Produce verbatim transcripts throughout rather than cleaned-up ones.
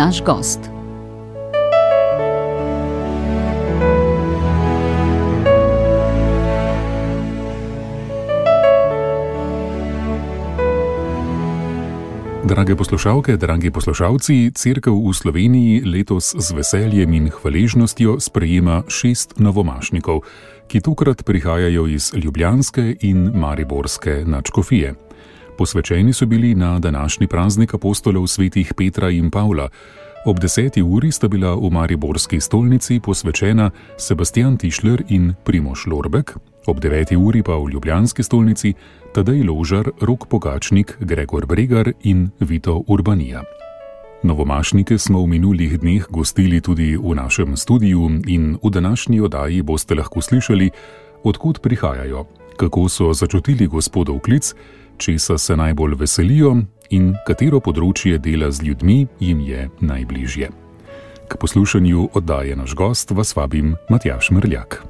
naš gost. Drage poslušalke, dragi poslušalci, Cerkev v Sloveniji letos z veseljem in hvaležnostjo sprejema šest novomašnikov, ki tokrat prihajajo iz ljubljanske in mariborske nadškofije. Posvečeni so bili na današnji praznik apostolov svetih Petra in Pavla. Ob deseti uri sta bila v mariborski stolnici posvečena Sebastijan Tišler in Primož Lorbek, ob deveti uri pa v ljubljanski stolnici Tadej Ložar, Rok Pogačnik, Gregor Bregar in Vito Urbanija. Novomašnike smo v minulih dneh gostili tudi v našem studiu in v današnji oddaji boste lahko slišali, odkud prihajajo, kako so začutili Gospodov klic, česa se najbolj veselijo in katero področje dela z ljudmi jim je najbližje. K poslušanju oddaje Naš gost vas vabim Matjaž Mrljak.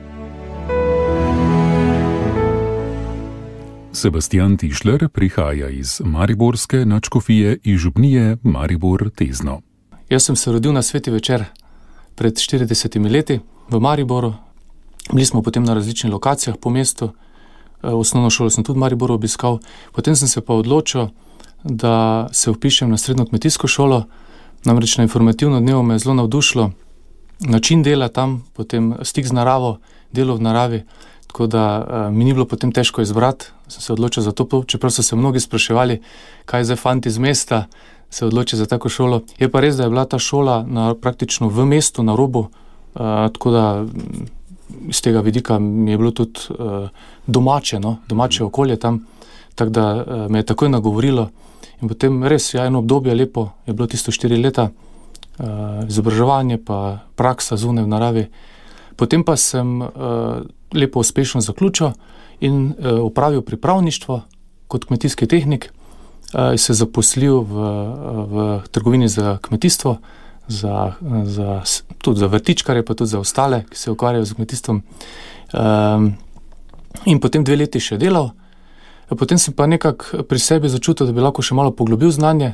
Sebastijan Tišler prihaja iz mariborske nadškofije iz župnije Maribor-Tezno. Jaz sem se rodil na Sveti večer pred štiridesetimi leti v Mariboru. Bili smo potem na različnih lokacijah po mestu. Osnovno šolo sem tudi v Mariboru obiskal. Potem sem se pa odločil, da se vpišem na srednjo kmetijsko šolo. Namreč na informativno dnevo me je zelo navdušilo način dela tam, potem stik z naravo, delo v naravi. Tako da uh, mi ni bilo potem težko izbrati, sem se odločil za to, čeprav so se mnogi spraševali, kaj zdaj fant iz mesta se odloči za tako šolo. Je pa res, da je bila ta šola na, praktično v mestu, na robu, uh, tako da iz tega vidika mi je bilo tudi uh, domače, no? domače okolje tam, tako da uh, me je takoj nagovorilo. In potem res, ja, eno obdobje lepo, je bilo tisto štiri leta, uh, izobraževanje pa praksa zunaj v naravi. Potem pa sem uh, lepo uspešno zaključil in uh, opravil pripravništvo kot kmetijski tehnik, uh, in se zaposlil v, v trgovini za kmetijstvo, za, za, tudi za vrtičkarje, pa tudi za ostale, ki se ukvarjajo z kmetijstvom. Um, in potem dve leti še delal. Potem sem pa nekako pri sebi začutil, da bi lahko še malo poglobil znanje,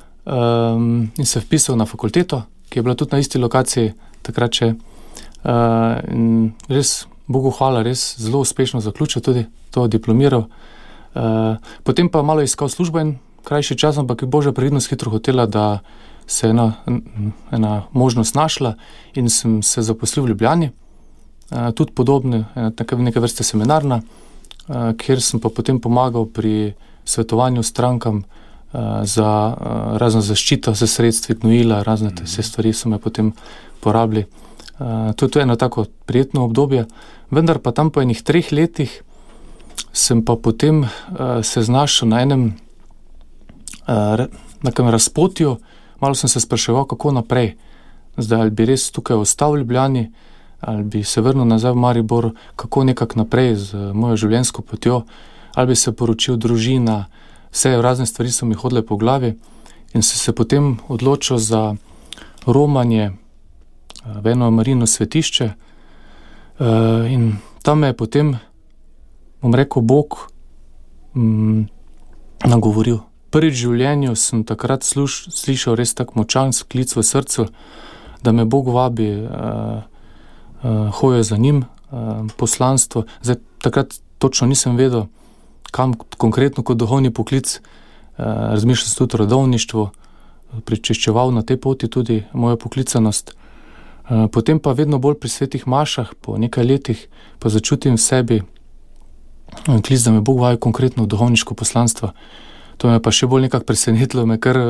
um, in se vpisal na fakulteto, ki je bila tudi na isti lokaciji takrat še. Uh, in res, Bogu hvala, res zelo uspešno zaključil tudi to, diplomiral. Uh, potem pa malo iskal službo in krajši čas, ampak je Božja previdnost hitro hotela, da se je ena, ena možnost našla in sem se zaposlil v Ljubljani, uh, tudi podobne, neke vrste seminarna, uh, kjer sem pa potem pomagal pri svetovanju strankam uh, za uh, razno zaščito, za sredstvi, gnojila, razne te vse stvari so me potem porabili. Uh, to je eno tako prijetno obdobje, vendar pa tam po enih treh letih sem pa potem uh, se znašel na enem uh, nekem razpotju. Malo sem se spraševal, kako naprej. Zdaj, ali bi res tukaj ostal v Ljubljani, ali bi se vrnil nazaj v Maribor, kako nekako naprej z mojo življenjsko potjo, ali bi se poročil, družina, vse razne stvari so mi hodile po glavi in sem se potem odločil za romanje v eno Marijino svetišče, uh, in tam me je potem, bom rekel, Bog um, nagovoril. Prvič v življenju sem takrat sluš, slišal res tak močan sklic v srcu, da me Bog vabi, uh, uh, hojo za njim, uh, poslanstvo. Zdaj, takrat točno nisem vedel, kam konkretno kot duhovni poklic, uh, razmišljal sem tudi o redovništvu, prečiščeval na tej poti tudi mojo poklicanost. Potem pa vedno bolj pri svetih mašah, po nekaj letih, pa začutim v sebi klic, da me Bog vabi konkretno v duhovniško poslanstvo. To me pa še bolj nekako presenetilo, me kar,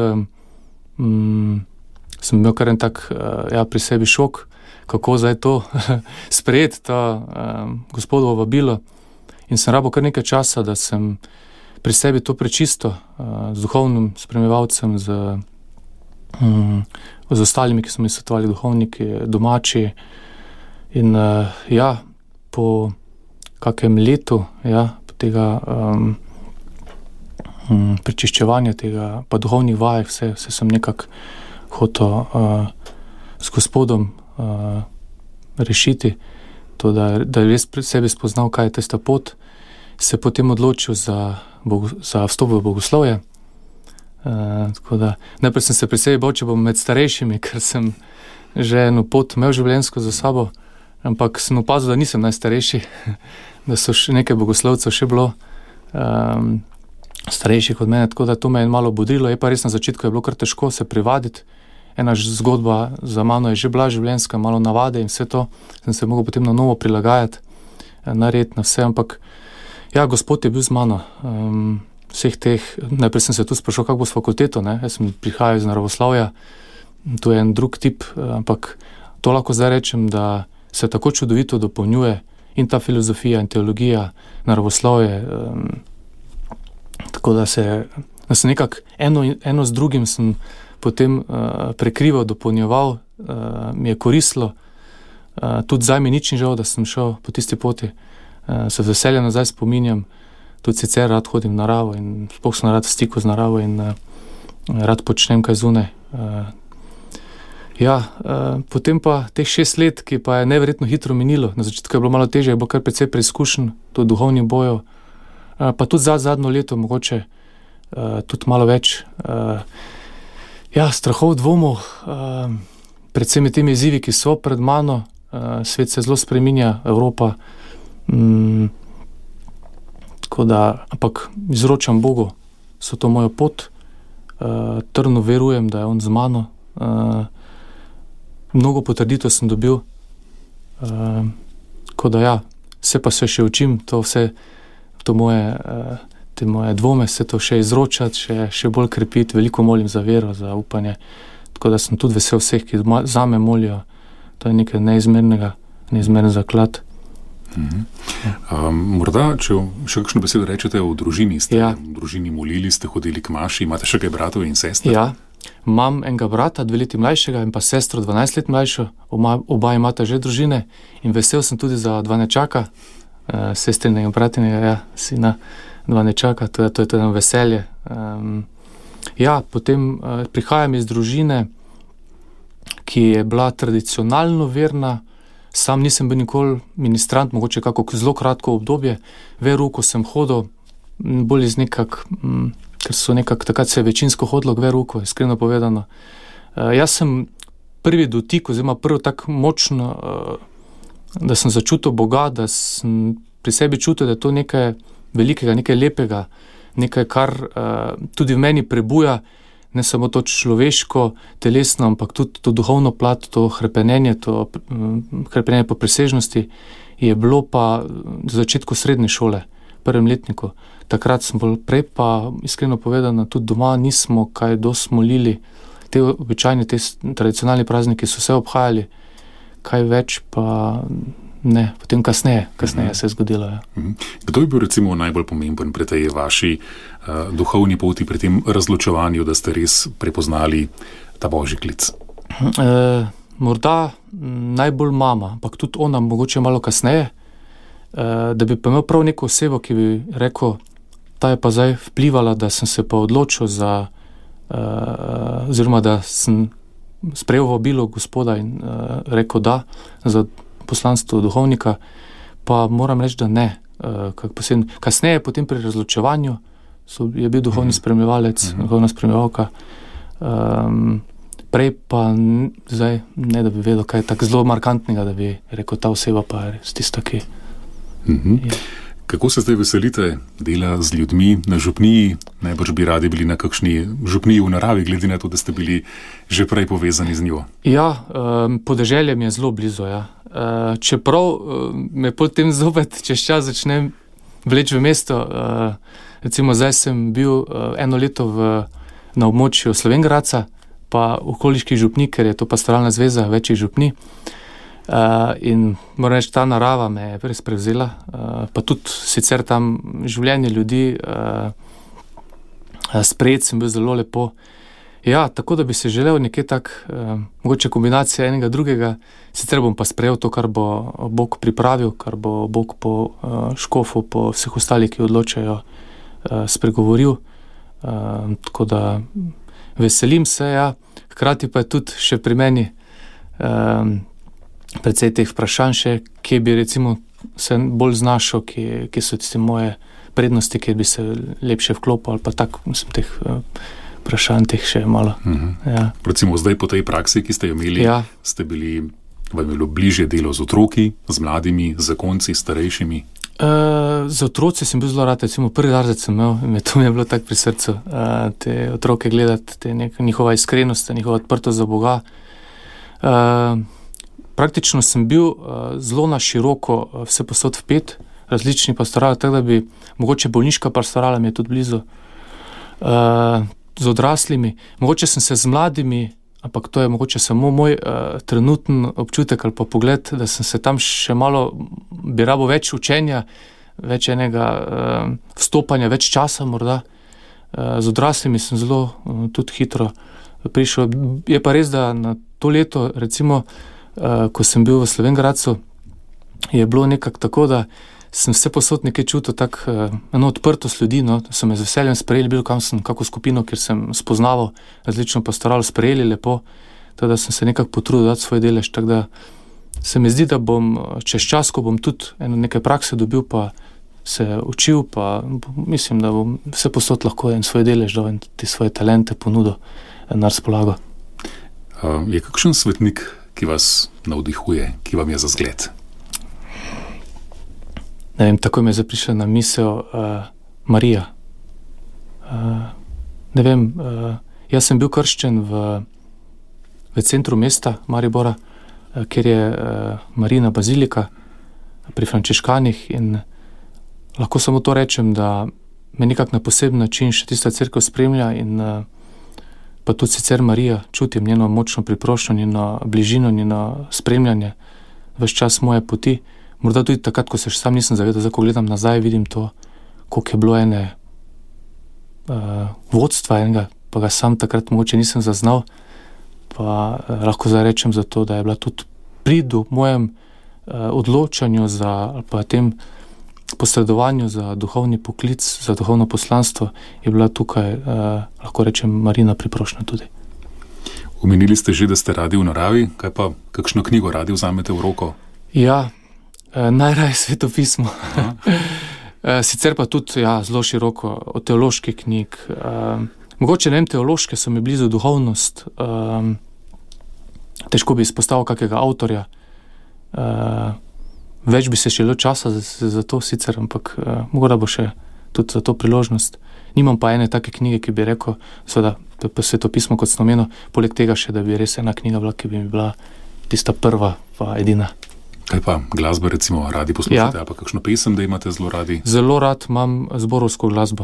um, sem imel kar en tak, uh, ja, pri sebi šok, kako zdaj to sprejeti, to um, Gospodovo vabilo. In sem rabo kar nekaj časa, da sem pri sebi to prečisto, uh, z duhovnim spremljevalcem, z um, z ostalimi, ki so mi svetovali, duhovniki, domači. In uh, ja, po kakem letu, ja, po tega um, um, prečiščevanja tega, pa duhovnih vajah, vse, vse sem nekako hotel uh, s Gospodom uh, rešiti, to, da, da res pred sebi spoznal, kaj je tista pot, se potem odločil za, za vstop v bogoslovje. Uh, tako da, najprej sem se pri sebi bal, če bom med starejšimi, ker sem že eno pot imel življenjsko za sabo, ampak sem opazil, da nisem najstarejši, da so še nekaj bogoslovcev še bilo um, starejših od mene, tako da to me je malo budilo. Je pa res na začetku je bilo kar težko se privaditi. Ena zgodba za mano je že bila življenjska, malo navade in vse to. Sem se mogel potem na novo prilagajati, narediti na vse, ampak ja, Gospod je bil z mano. Um, vseh teh, najprej sem se tu sprašal, kako bo s fakulteto, ne? Jaz sem prihajal iz naravoslovja, to je en drug tip, ampak to lahko zdaj rečem, da se tako čudovito dopolnjuje in ta filozofija in teologija, naravoslovje, um, tako da se, da se nekako eno, eno z drugim sem potem uh, prekrival, dopolnjeval, uh, mi je koristilo, uh, tudi zdaj mi nič ni žal, da sem šel po tisti poti, uh, se z veseljem nazaj spominjam, tudi sicer rad hodim v naravo in sploh sem rad v stiku z naravo in uh, rad počnem kaj zunaj. Uh, ja, uh, potem pa teh šest let, ki pa je neverjetno hitro minilo, na začetku je bilo malo težje, je bilo kar precej preizkušen, tudi duhovnih bojev, uh, pa tudi za zadnjo leto mogoče uh, tudi malo več. Uh, ja, strahov, dvomov, uh, predvsem temi izzivi, ki so pred mano, uh, svet se zelo spreminja, Evropa, um, tako da, ampak izročam Bogu, so to mojo pot, uh, trdno verujem, da je On z mano, uh, mnogo potrditev sem dobil, uh, tako da ja, se pa se še učim, to vse, to moje, uh, te moje dvome, se to še izročati, še, še bolj krepiti, veliko molim za vero, za upanje, tako da sem tudi vesel vseh, ki zame molijo, to je nekaj neizmernega, neizmeren zaklad. Mhm. Um, morda, če še kakšno besedo rečete o družini, ste ja. v družini molili, ste hodili k maši, imate še kaj bratov in sester? Ja, imam enega brata, dve leti mlajšega in pa sestro dvanajst let mlajšo, oba, oba imata že družine in vesel sem tudi za dva nečaka, uh, sestrinega bratinega, ja, sina, dva nečaka, to je to, je to eno veselje. Um, ja, potem uh, prihajam iz družine, ki je bila tradicionalno verna. Sam nisem bil nikoli ministrant, mogoče kako zelo kratko obdobje. Verouku sem hodil, bolj iz nekak, m, ker so nekak, takrat se je večinsko hodilo k verouku, iskreno povedano. Uh, jaz sem prvi dotik, oziroma prvi tak močno, uh, da sem začutil Boga, da sem pri sebi čutil, da je to nekaj velikega, nekaj lepega, nekaj, kar uh, tudi v meni prebuja, ne samo to človeško, telesno, ampak tudi to duhovno plat, to hrepenenje, to hrepenenje po presežnosti je bilo pa v začetku srednje šole, prvem letniku. Takrat sem bolj prej pa, iskreno povedano, tudi doma nismo kaj dosti molili. Te običajne, te tradicionalni prazniki so se obhajali, kaj več pa ne, potem kasneje, kasneje se je zgodilo. Ja. Kdo je bil recimo najbolj pomemben pri tej vaši uh, duhovni poti, pri tem razločevanju, da ste res prepoznali ta božji klic? E, morda najbolj mama, ampak tudi ona mogoče malo kasneje, e, da bi pa imel prav neko osebo, ki bi rekel, ta je pa zdaj vplivala, da sem se pa odločil za, e, oziroma da sem sprejel vabilo Gospoda in e, rekel da za poslanstvo duhovnika, pa moram reči, da ne. E, kasneje, potem pri razločevanju, so, je bil duhovni spremljevalec, mm-hmm. duhovna spremljevalka, um, prej pa n, zdaj ne, da bi vedel, kaj je tako zelo markantnega, da bi rekel, ta oseba pa je res tista, ki mm-hmm. je. Kako se zdaj veselite dela z ljudmi na župniji? Najbrž bi radi bili na kakšni župniji v naravi, glede na to, da ste bili že prej povezani z njo. Ja, um, podeželje mi je zelo blizu, ja. Uh, čeprav uh, me potem zopet čez čas začnem vleči v mesto. Uh, recimo zdaj sem bil uh, eno leto v, na območju Slovenj Gradca, pa okoliških župni, ker je to pastoralna zveza večjih župni. Uh, in moram reči, ta narava me je res prevzela, uh, pa tudi sicer tam življenje ljudi, uh, sprejet sem bil zelo lepo. Ja, tako da bi se želel nekaj tak, uh, mogoče kombinacija enega drugega, sicer bom pa sprejel to, kar bo Bog pripravil, kar bo Bog po uh, škofu, po vseh ostalih, ki odločajo, uh, spregovoril. Uh, tako da veselim se, ja, hkrati pa je tudi še pri meni um, predvsej teh vprašanj še, kje bi recimo se bolj znašel, kje, kje so tiste moje prednosti, kjer bi se lepše vklopil, ali pa tako, mislim, teh uh, vprašanj teh še malo. Uh-huh. Ja. Recimo zdaj po tej praksi, ki ste jo imeli, ja. ste bili, vam je bilo bližje delo z otroki, z mladimi, z zakonci, starejšimi? Uh, z otroci sem bil zelo rad, recimo prvi razred sem imel in to mi je bilo tako pri srcu, uh, te otroke gledati, te nek, njihova iskrenost, njihova odprtost za Boga. Uh, praktično sem bil uh, zelo na široko uh, vse posod vpet, različni pastorali, tako da bi mogoče bolniška pastorala mi je tudi blizu, uh, z odraslimi, mogoče sem se z mladimi, ampak to je mogoče samo moj uh, trenutni občutek ali pa pogled, da sem se tam še malo, bi rabo več učenja, več enega uh, vstopanja, več časa morda. Uh, z odraslimi sem zelo uh, tudi hitro prišel. Je pa res, da na to leto, recimo, uh, ko sem bil v Slovenj Gradcu, je bilo nekako tako, da sem vse posod nekaj čutil, tako uh, eno odprtost ljudi, no, so me z veseljem sprejeli, bil kam sem kako skupino, kjer sem spoznaval različno pastoral, sprejeli lepo, tako da sem se nekako potrudil dati svoj delež, tako da se mi zdi, da bom čez čas, ko bom tudi eno nekaj prakse dobil, pa se učil, pa mislim, da bom vse posod lahko en svoj delež dal in te svoje talente ponudil na razpolago. Uh, je kakšen svetnik, ki vas navdihuje, ki vam je za zgled? Ne vem, tako mi je zaprišla na misel uh, Marija. Uh, ne vem, uh, jaz sem bil krščen v, v centru mesta Maribora, uh, kjer je uh, Marijina bazilika pri frančiškanih in lahko samo to rečem, da me nekako na poseben način še tista cerkev spremlja in uh, pa tudi sicer Marija, čutim njeno močno priprošnjo, njeno bližino, njeno spremljanje ves čas moje poti. Morda tudi takrat, ko se še sam nisem zavedal, zdaj, ko gledam nazaj, vidim to, koliko je bilo ene uh, vodstva enega, pa ga sam takrat mogoče nisem zaznal, pa uh, lahko zdaj rečem za to, da je bila tudi pridu v mojem uh, odločanju za, ali pa tem posredovanju za duhovni poklic, za duhovno poslanstvo, je bila tukaj, uh, lahko rečem, Marina priprošnja tudi. Omenili ste že, da ste radi v naravi, kaj pa kakšno knjigo radi vzamete v roko? Ja, najraje svetopismo. Sicer pa tudi ja, zelo široko od teoloških knjig. Um, mogoče ne vem, teološke so mi blizu duhovnost. Um, težko bi izpostavil kakega avtorja. Uh, več bi se šelo časa za, za to sicer, ampak uh, mogoče bo še tudi za to priložnost. Nimam pa ene take knjige, ki bi rekel, seveda, svetopismo kot sem omenil, poleg tega še, da bi res ena knjiga bila, ki bi mi bila tista prva pa edina. Kaj pa glasba, recimo, radi poslušate, ja. Pa kakšno pesem, da imate zelo radi? Zelo rad imam zborovsko glasbo.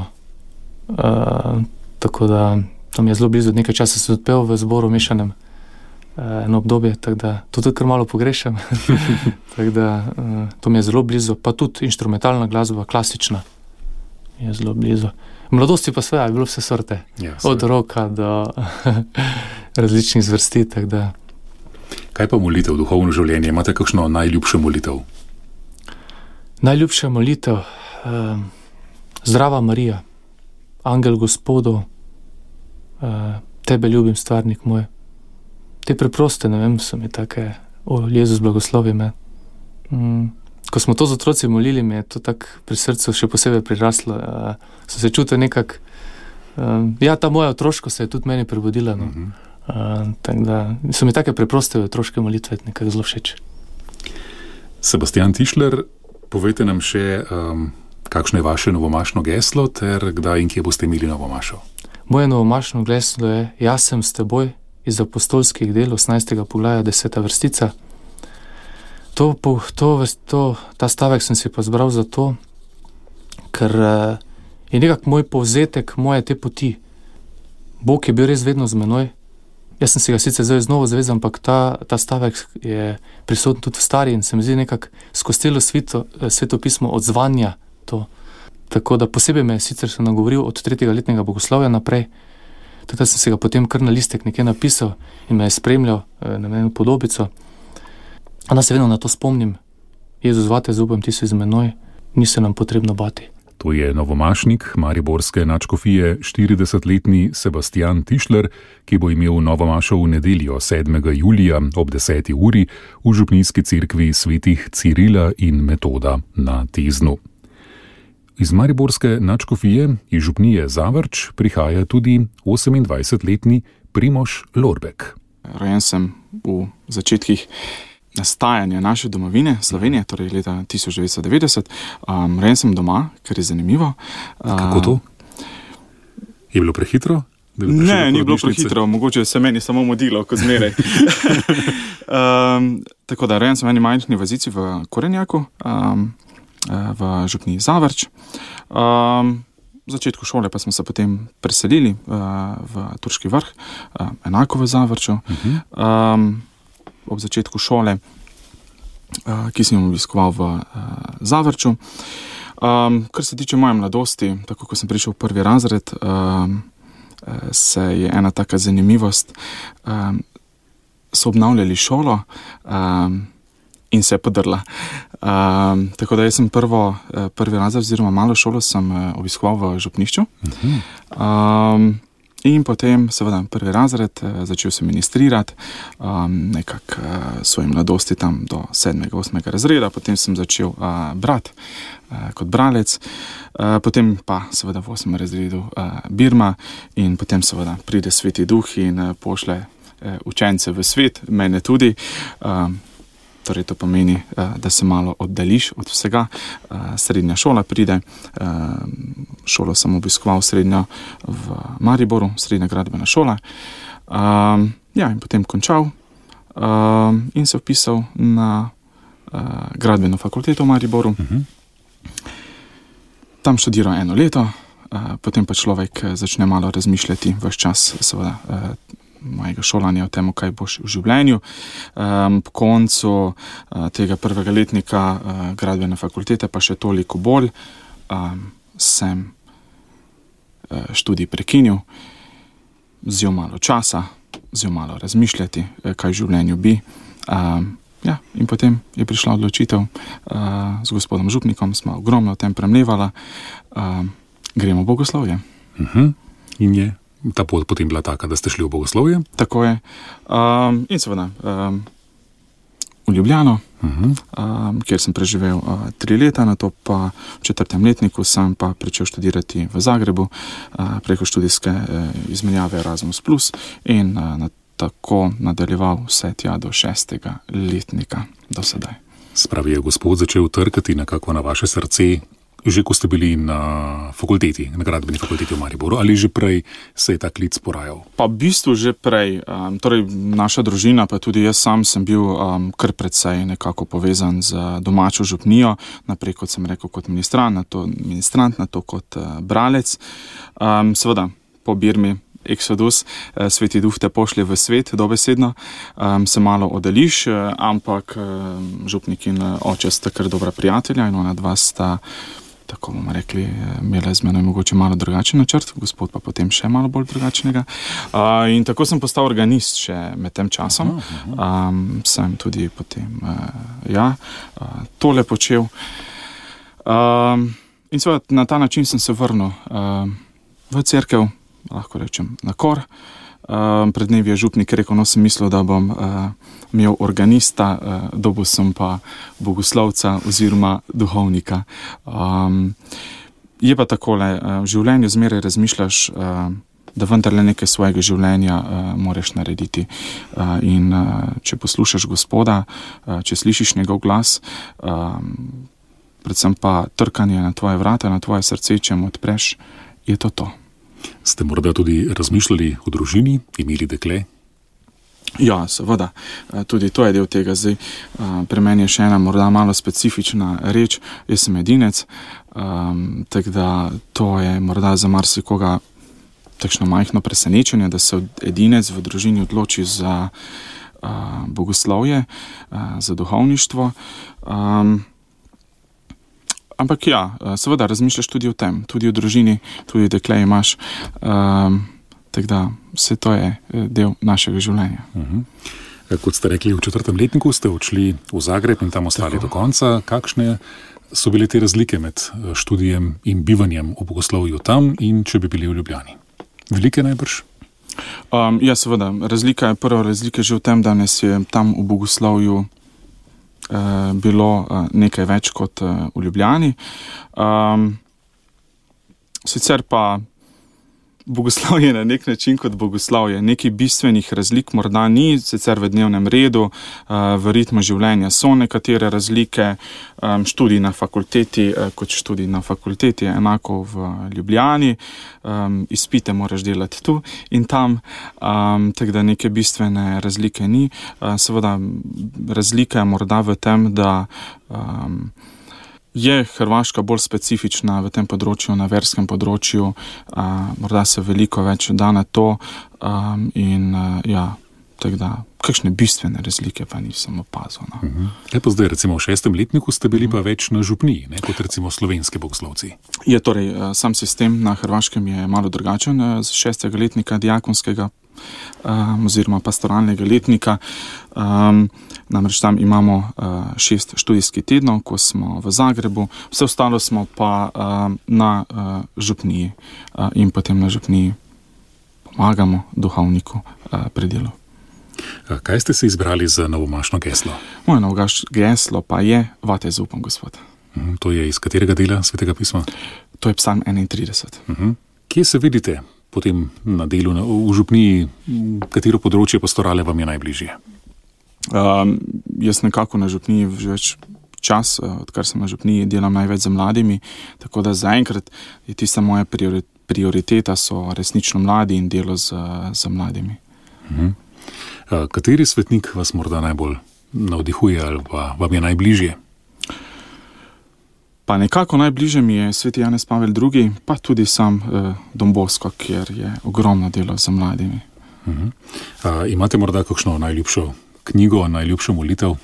Uh, tako da to mi je zelo blizu. Nekaj časa sem odpel v zboru mešanem uh, eno obdobje, tako da to tudi kar malo pogrešam. Tako da uh, to mi je zelo blizu. Pa tudi inštrumentalna glasba, klasična, je zelo blizu. V mladosti pa sve, je bilo vse sorte. Ja, od roka do različnih zvrsti, tako da. Kaj pa molitev, duhovno življenje? Imate kakšno najljubšo molitev? Najljubša molitev? Uh, Zdrava Marija, angel Gospodov, uh, tebe ljubim, stvarnik moj. Te preproste, ne vem, so mi take, o, Jezus blagoslovi me. Mm, ko smo to z otroci molili, mi je to tako pri srcu še posebej priraslo. Uh, so se čutil nekak, uh, ja, ta moja otroško se je tudi meni prebudila, no. Uh-huh. Uh, tak da so mi take preproste otroške molitve nekako zelo všeč. Sebastian Tischler, povejte nam še, um, kakšno je vaše novomašno geslo ter kdaj in kje boste imeli novomašo? Moje novomašno geslo je Jaz sem s teboj iz apostolskih del osemnajstega poglavja deseta vrstica. To, to, to, ta stavek sem si pa zbral zato, ker uh, je nekak moj povzetek moje te poti. Bog je bil res vedno z menoj. Jaz sem si ga sicer zdaj znovo zavezal, ampak ta, ta stavek je prisoten tudi v stari in se mi zdi nekako skozi celo sveto, svetopismo odzvanja to. Tako da posebej me sicer sem nagovoril od tretjega letnega bogoslovja naprej, tako da sem se ga potem kar na listek nekaj napisal in me je spremljal na eno podobico. A da se vedno na to spomnim, Jezus, vate zaupam, ti si z menoj, ni se nam potrebno bati. To je novomašnik mariborske nadškofije, štiridesetletni Sebastian Tischler, ki bo imel novomašo v nedeljo sedmega julija ob deseti uri v župnijski cerkvi svetih Cirila in Metoda na Teznu. Iz mariborske nadškofije iz župnije Zavrč prihaja tudi osemindvajsetletni Primož Lorbek. Rojen sem v začetkih nastajanja naše domovine, Slovenije, torej leta tisoč devetsto devetdeset. Um, rojen sem doma, kar je zanimivo. Kako to? Je bilo prehitro? Ne, ni bilo prehitro, mogoče se meni samo modilo, ko zmeraj. um, tako da, rojen sem v eni majhni vasici v Korenjaku, um, v župniji Zavrč. Um, v začetku šole pa smo se potem preselili uh, v Turški Vrh, uh, enako v Zavrču. Uh-huh. Um, ob začetku šole, uh, ki sem jo obiskoval v uh, Zavrču. Um, kar se tiče moje mladosti, tako ko sem prišel v prvi razred, um, se je ena taka zanimivost. Um, so obnavljali šolo um, in se je podrla. Um, tako da jaz sem prvo, prvi razred oziroma malo šolo sem obiskoval v župnišču. Um, in potem seveda prvi razred, začel sem ministrirati um, nekako uh, svoje mladosti tam do sedmega, osmega razreda, potem sem začel uh, brati uh, kot bralec, uh, potem pa seveda v osmem razredu uh, Birma in potem seveda pride Sveti Duh in uh, pošle uh, učence v svet, mene tudi. Um, Torej, to pomeni, da se malo oddališ od vsega. Srednja šola pride. Šolo sem obiskoval srednjo v Mariboru, srednja gradbena šola. Ja, in potem končal in se vpisal na gradbeno fakulteto v Mariboru. Tam študiral eno leto, potem pa človek začne malo razmišljati ves čas, seveda, mojega šolanja o tem, kaj boš v življenju. Um, po koncu uh, tega prvega letnika uh, gradbene fakultete, pa še toliko bolj, um, sem uh, študij prekinil, vzel malo časa, vzel malo razmišljati, kaj v življenju bi. Um, ja, in potem je prišla odločitev uh, z gospodom župnikom, smo ogromno o tem premlevala, um, gremo v bogoslovje. Uh-huh. In je ta pot potem bila taka, da ste šli v bogoslovje? Tako je. Um, in seveda um, v Ljubljano, uh-huh. um, kjer sem preživel uh, tri leta, na to pa v četrtem letniku sem pa pričel študirati v Zagrebu uh, preko študijske uh, izmenjave Erasmus plus in uh, na, tako nadaljeval vse tja do šestega letnika do sedaj. Spravi je gospod začel trkati nekako na vaše srce, že ko ste bili na fakulteti, na gradbeni fakulteti v Mariboru, ali že prej se je ta klic porajal? Pa v bistvu že prej. Um, torej, naša družina, pa tudi jaz sam sem bil um, kar precej nekako povezan z domačo župnijo, naprej, kot sem rekel, kot ministrant, na to, ministrant, na to kot uh, bralec. Um, seveda, po Birmi, Exodus, uh, Sveti Duh te pošlje v svet, dobesedno, um, se malo oddališ, uh, ampak uh, župnik in uh, oče sta kar dobra prijatelja in ona dva sta, tako bomo rekli, imela z menoj mogoče malo drugačen načrt, gospod pa potem še malo bolj drugačnega. Uh, in tako sem postal organist še med tem časom. Um, sem tudi potem, uh, ja, uh, tole počel. Um, in seveda na ta način sem se vrnil uh, v cerkev, lahko rečem, na kor. Um, pred dnevi je župnik rekel, no sem mislil, da bom uh, imel organista, uh, dobil sem pa bogoslovca oziroma duhovnika. Um, je pa takole, uh, v življenju zmeraj razmišljaš, uh, da vendarle nekaj svojega življenja uh, moraš narediti. Uh, in uh, če poslušaš Gospoda, uh, če slišiš njegov glas, um, predvsem pa trkanje na tvoje vrata, na tvoje srce, če mu odpreš, je to to. Ste morda tudi razmišljali o družini, imeli dekle? Ja, seveda. Tudi to je del tega. Zdaj, pri meni je še ena morda malo specifična reč. Jaz sem edinec, um, tako da to je morda za marsikoga takšno majhno presenečenje, da se edinec v družini odloči za uh, bogoslovje, uh, za duhovništvo. Um, Ampak ja, seveda razmišljaš tudi o tem, tudi o družini, tudi dekle imaš, um, tako da vse to je del našega življenja. Uh-huh. Kot ste rekli, v četrtem letniku ste odšli v Zagreb in tam ostali tako do konca. Kakšne so bile te razlike med študijem in bivanjem v bogoslovju tam in če bi bili v Ljubljani? Velike najbrž? Um, ja, seveda. Razlika je, prva razlika že v tem, da nas je tam v bogoslovju bilo nekaj več kot v Ljubljani. Um, sicer pa bogoslovje na nek način kot bogoslovje. Nekih bistvenih razlik morda ni, sicer v dnevnem redu, v ritmu življenja so nekatere razlike, študij na fakulteti kot študij na fakulteti je enako v Ljubljani, izpite moraš delati tu in tam, tako da neke bistvene razlike ni. Seveda razlika je morda v tem, da je Hrvaška bolj specifična v tem področju, na verskem področju, a, morda se veliko več da na to a, in a, ja, tako da, kakšne bistvene razlike pa nisem opazil. No. Uh-huh. Lepo zdaj, recimo v šestem letniku ste bili pa več na župniji, ne, kot recimo slovenski bogoslovci. Je torej, sam sistem na Hrvaškem je malo drugačen z šestega letnika diakonskega Um, oziroma pastoralnega letnika. Um, namreč tam imamo uh, šest študijskih tednov, ko smo v Zagrebu, vse ostalo smo pa uh, na uh, župniji uh, in potem na župniji pomagamo duhovniku uh, pri delu. Kaj ste se izbrali za novomašno geslo? Moje novomašno geslo pa je Vate zaupam, Gospod. Uh-huh. To je iz katerega dela Svetega pisma? To je Psalm enaintrideset. Uh-huh. Kje se vidite potem na delu na, v župniji, katero področje pastorale vam je najbližje? Um, jaz nekako na župniji že več čas, odkar sem na župniji, delam največ z mladimi, tako da zaenkrat je tista moja prioriteta so resnično mladi in delo z, z mladimi. Uh-huh. A, kateri svetnik vas morda najbolj navdihuje ali pa vam je najbližje? Pa nekako najbližje mi je sveti Janez Pavel drugi, pa tudi sam eh, Don Bosco, kjer je ogromno delo z mladimi. Uh-huh. A, imate morda kakšno najljubšo knjigo, najljubšo molitev?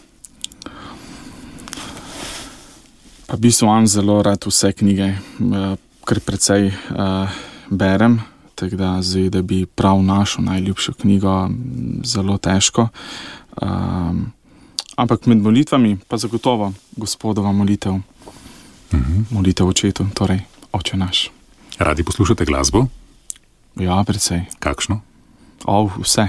Pa v bistvu imam zelo rad vse knjige, eh, kar precej eh, berem, tako da zdaj, da bi prav našel najljubšo knjigo, zelo težko. Um, ampak med molitvami pa zagotovo Gospodova molitev. Uh-huh. Molitev očetu, torej Oče naš. Radi poslušate glasbo? Ja, precej. Kakšno? O, vse.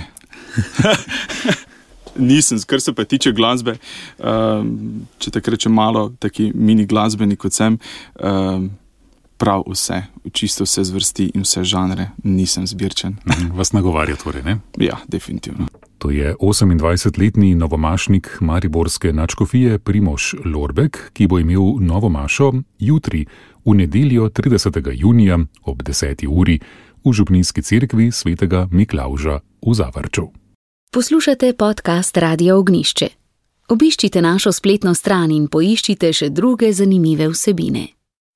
Nisem, kar se pa tiče glasbe, um, če tako rečem malo, taki mini glasbeni kot sem, um, prav vse, čisto vse zvrsti in vse žanre, nisem zbirčen. Uh-huh. Vas nagovarja torej, ne? Ja, definitivno. To je osemindvajsetletni novomašnik mariborske nadškofije Primož Lorbek, ki bo imel novo mašo jutri, v nedeljo tridesetega junija ob deseti uri v župnijski cerkvi svetega Miklavža v Zavrču. Poslušate podcast Radia Ognjišče. Obiščite našo spletno stran in poiščite še druge zanimive vsebine.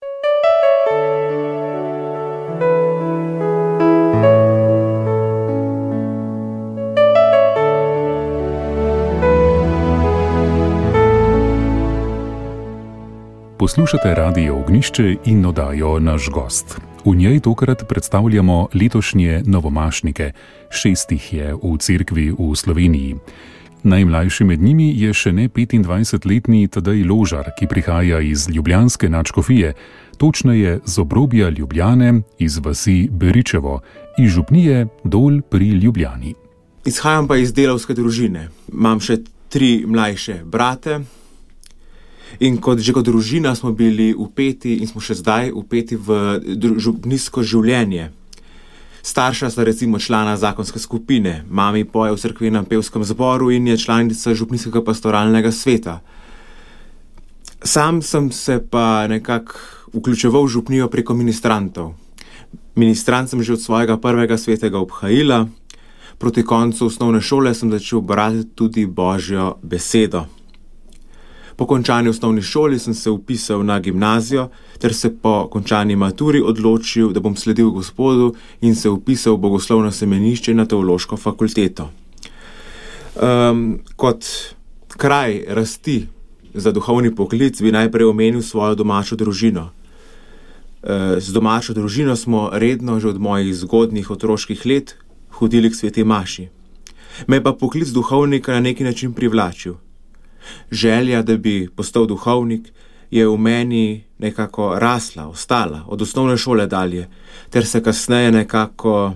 Poslušate Radio Ognjišče in oddajo Naš gost. V njej tokrat predstavljamo letošnje novomašnike. Šestih je v cerkvi v Sloveniji. Najmlajši med njimi je še ne petindvajsetletni Tadej Ložar, ki prihaja iz ljubljanske nadškofije, točneje z obrobja Ljubljane, iz vasi Beričevo, iz župnije Dol pri Ljubljani. Izhajam pa iz delavske družine. Imam še tri mlajše brate. In kot že kot družina smo bili vpeti in smo še zdaj vpeti v župnijsko življenje. Starša sta recimo člana zakonske skupine, mami poje v cerkvenem pevskem zboru in je članica župnijskega pastoralnega sveta. Sam sem se pa nekako vključeval v župnijo preko ministrantov. Ministrant sem že od svojega prvega svetega obhajila, proti koncu osnovne šole sem začel brati tudi Božjo besedo. Po končani osnovni šoli sem se vpisal na gimnazijo, ter se po končani maturi odločil, da bom sledil Gospodu in se vpisal v bogoslovno semenišče na teološko fakulteto. Um, kot kraj rasti za duhovni poklic bi najprej omenil svojo domačo družino. Uh, z domačo družino smo redno že od mojih zgodnjih otroških let hodili k sveti maši. Me pa poklic duhovnika na neki način privlačil. Želja, da bi postal duhovnik, je v meni nekako rasla, ostala, od osnovne šole dalje, ter se kasneje nekako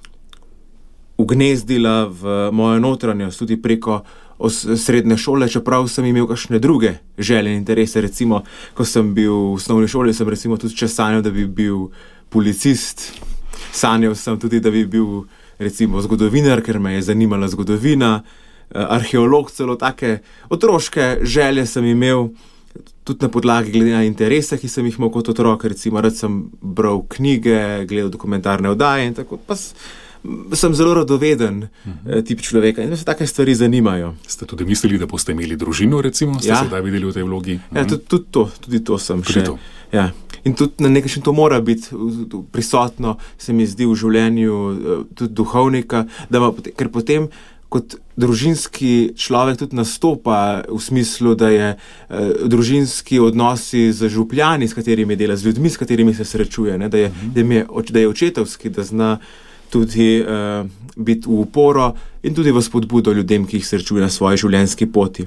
ugnezdila v mojo notranjost, tudi preko srednje šole, čeprav sem imel kakšne druge želje in interese. Recimo, ko sem bil v osnovni šoli, sem recimo tudi če sanjal, da bi bil policist. Sanjal sem tudi, da bi bil recimo zgodovinar, ker me je zanimala zgodovina, arheolog, celo take otroške želje sem imel, tudi na podlagi glede na interese, ki sem jih imel kot otrok, recimo rad sem bral knjige, gledal dokumentarne oddaje in tako, pa sem zelo radoveden uh-huh. tip človeka in me se take stvari zanimajo. Ste tudi mislili, da boste imeli družino, recimo? Ste ja. se kdaj videli v tej vlogi? Ja, tudi, tudi to, tudi to sem tudi še. To. Ja. In tudi na nekaj to mora biti prisotno, se mi zdi v življenju tudi duhovnika, da ma, ker potem kot družinski človek tudi nastopa v smislu, da je eh, družinski odnosi z župljani, s katerimi dela, z ljudmi, s katerimi se srečuje, ne? Da, je, uh-huh. da, je, da je očetovski, da zna tudi eh, biti v uporo in tudi v spodbudo ljudem, ki jih srečuje na svoji življenjski poti.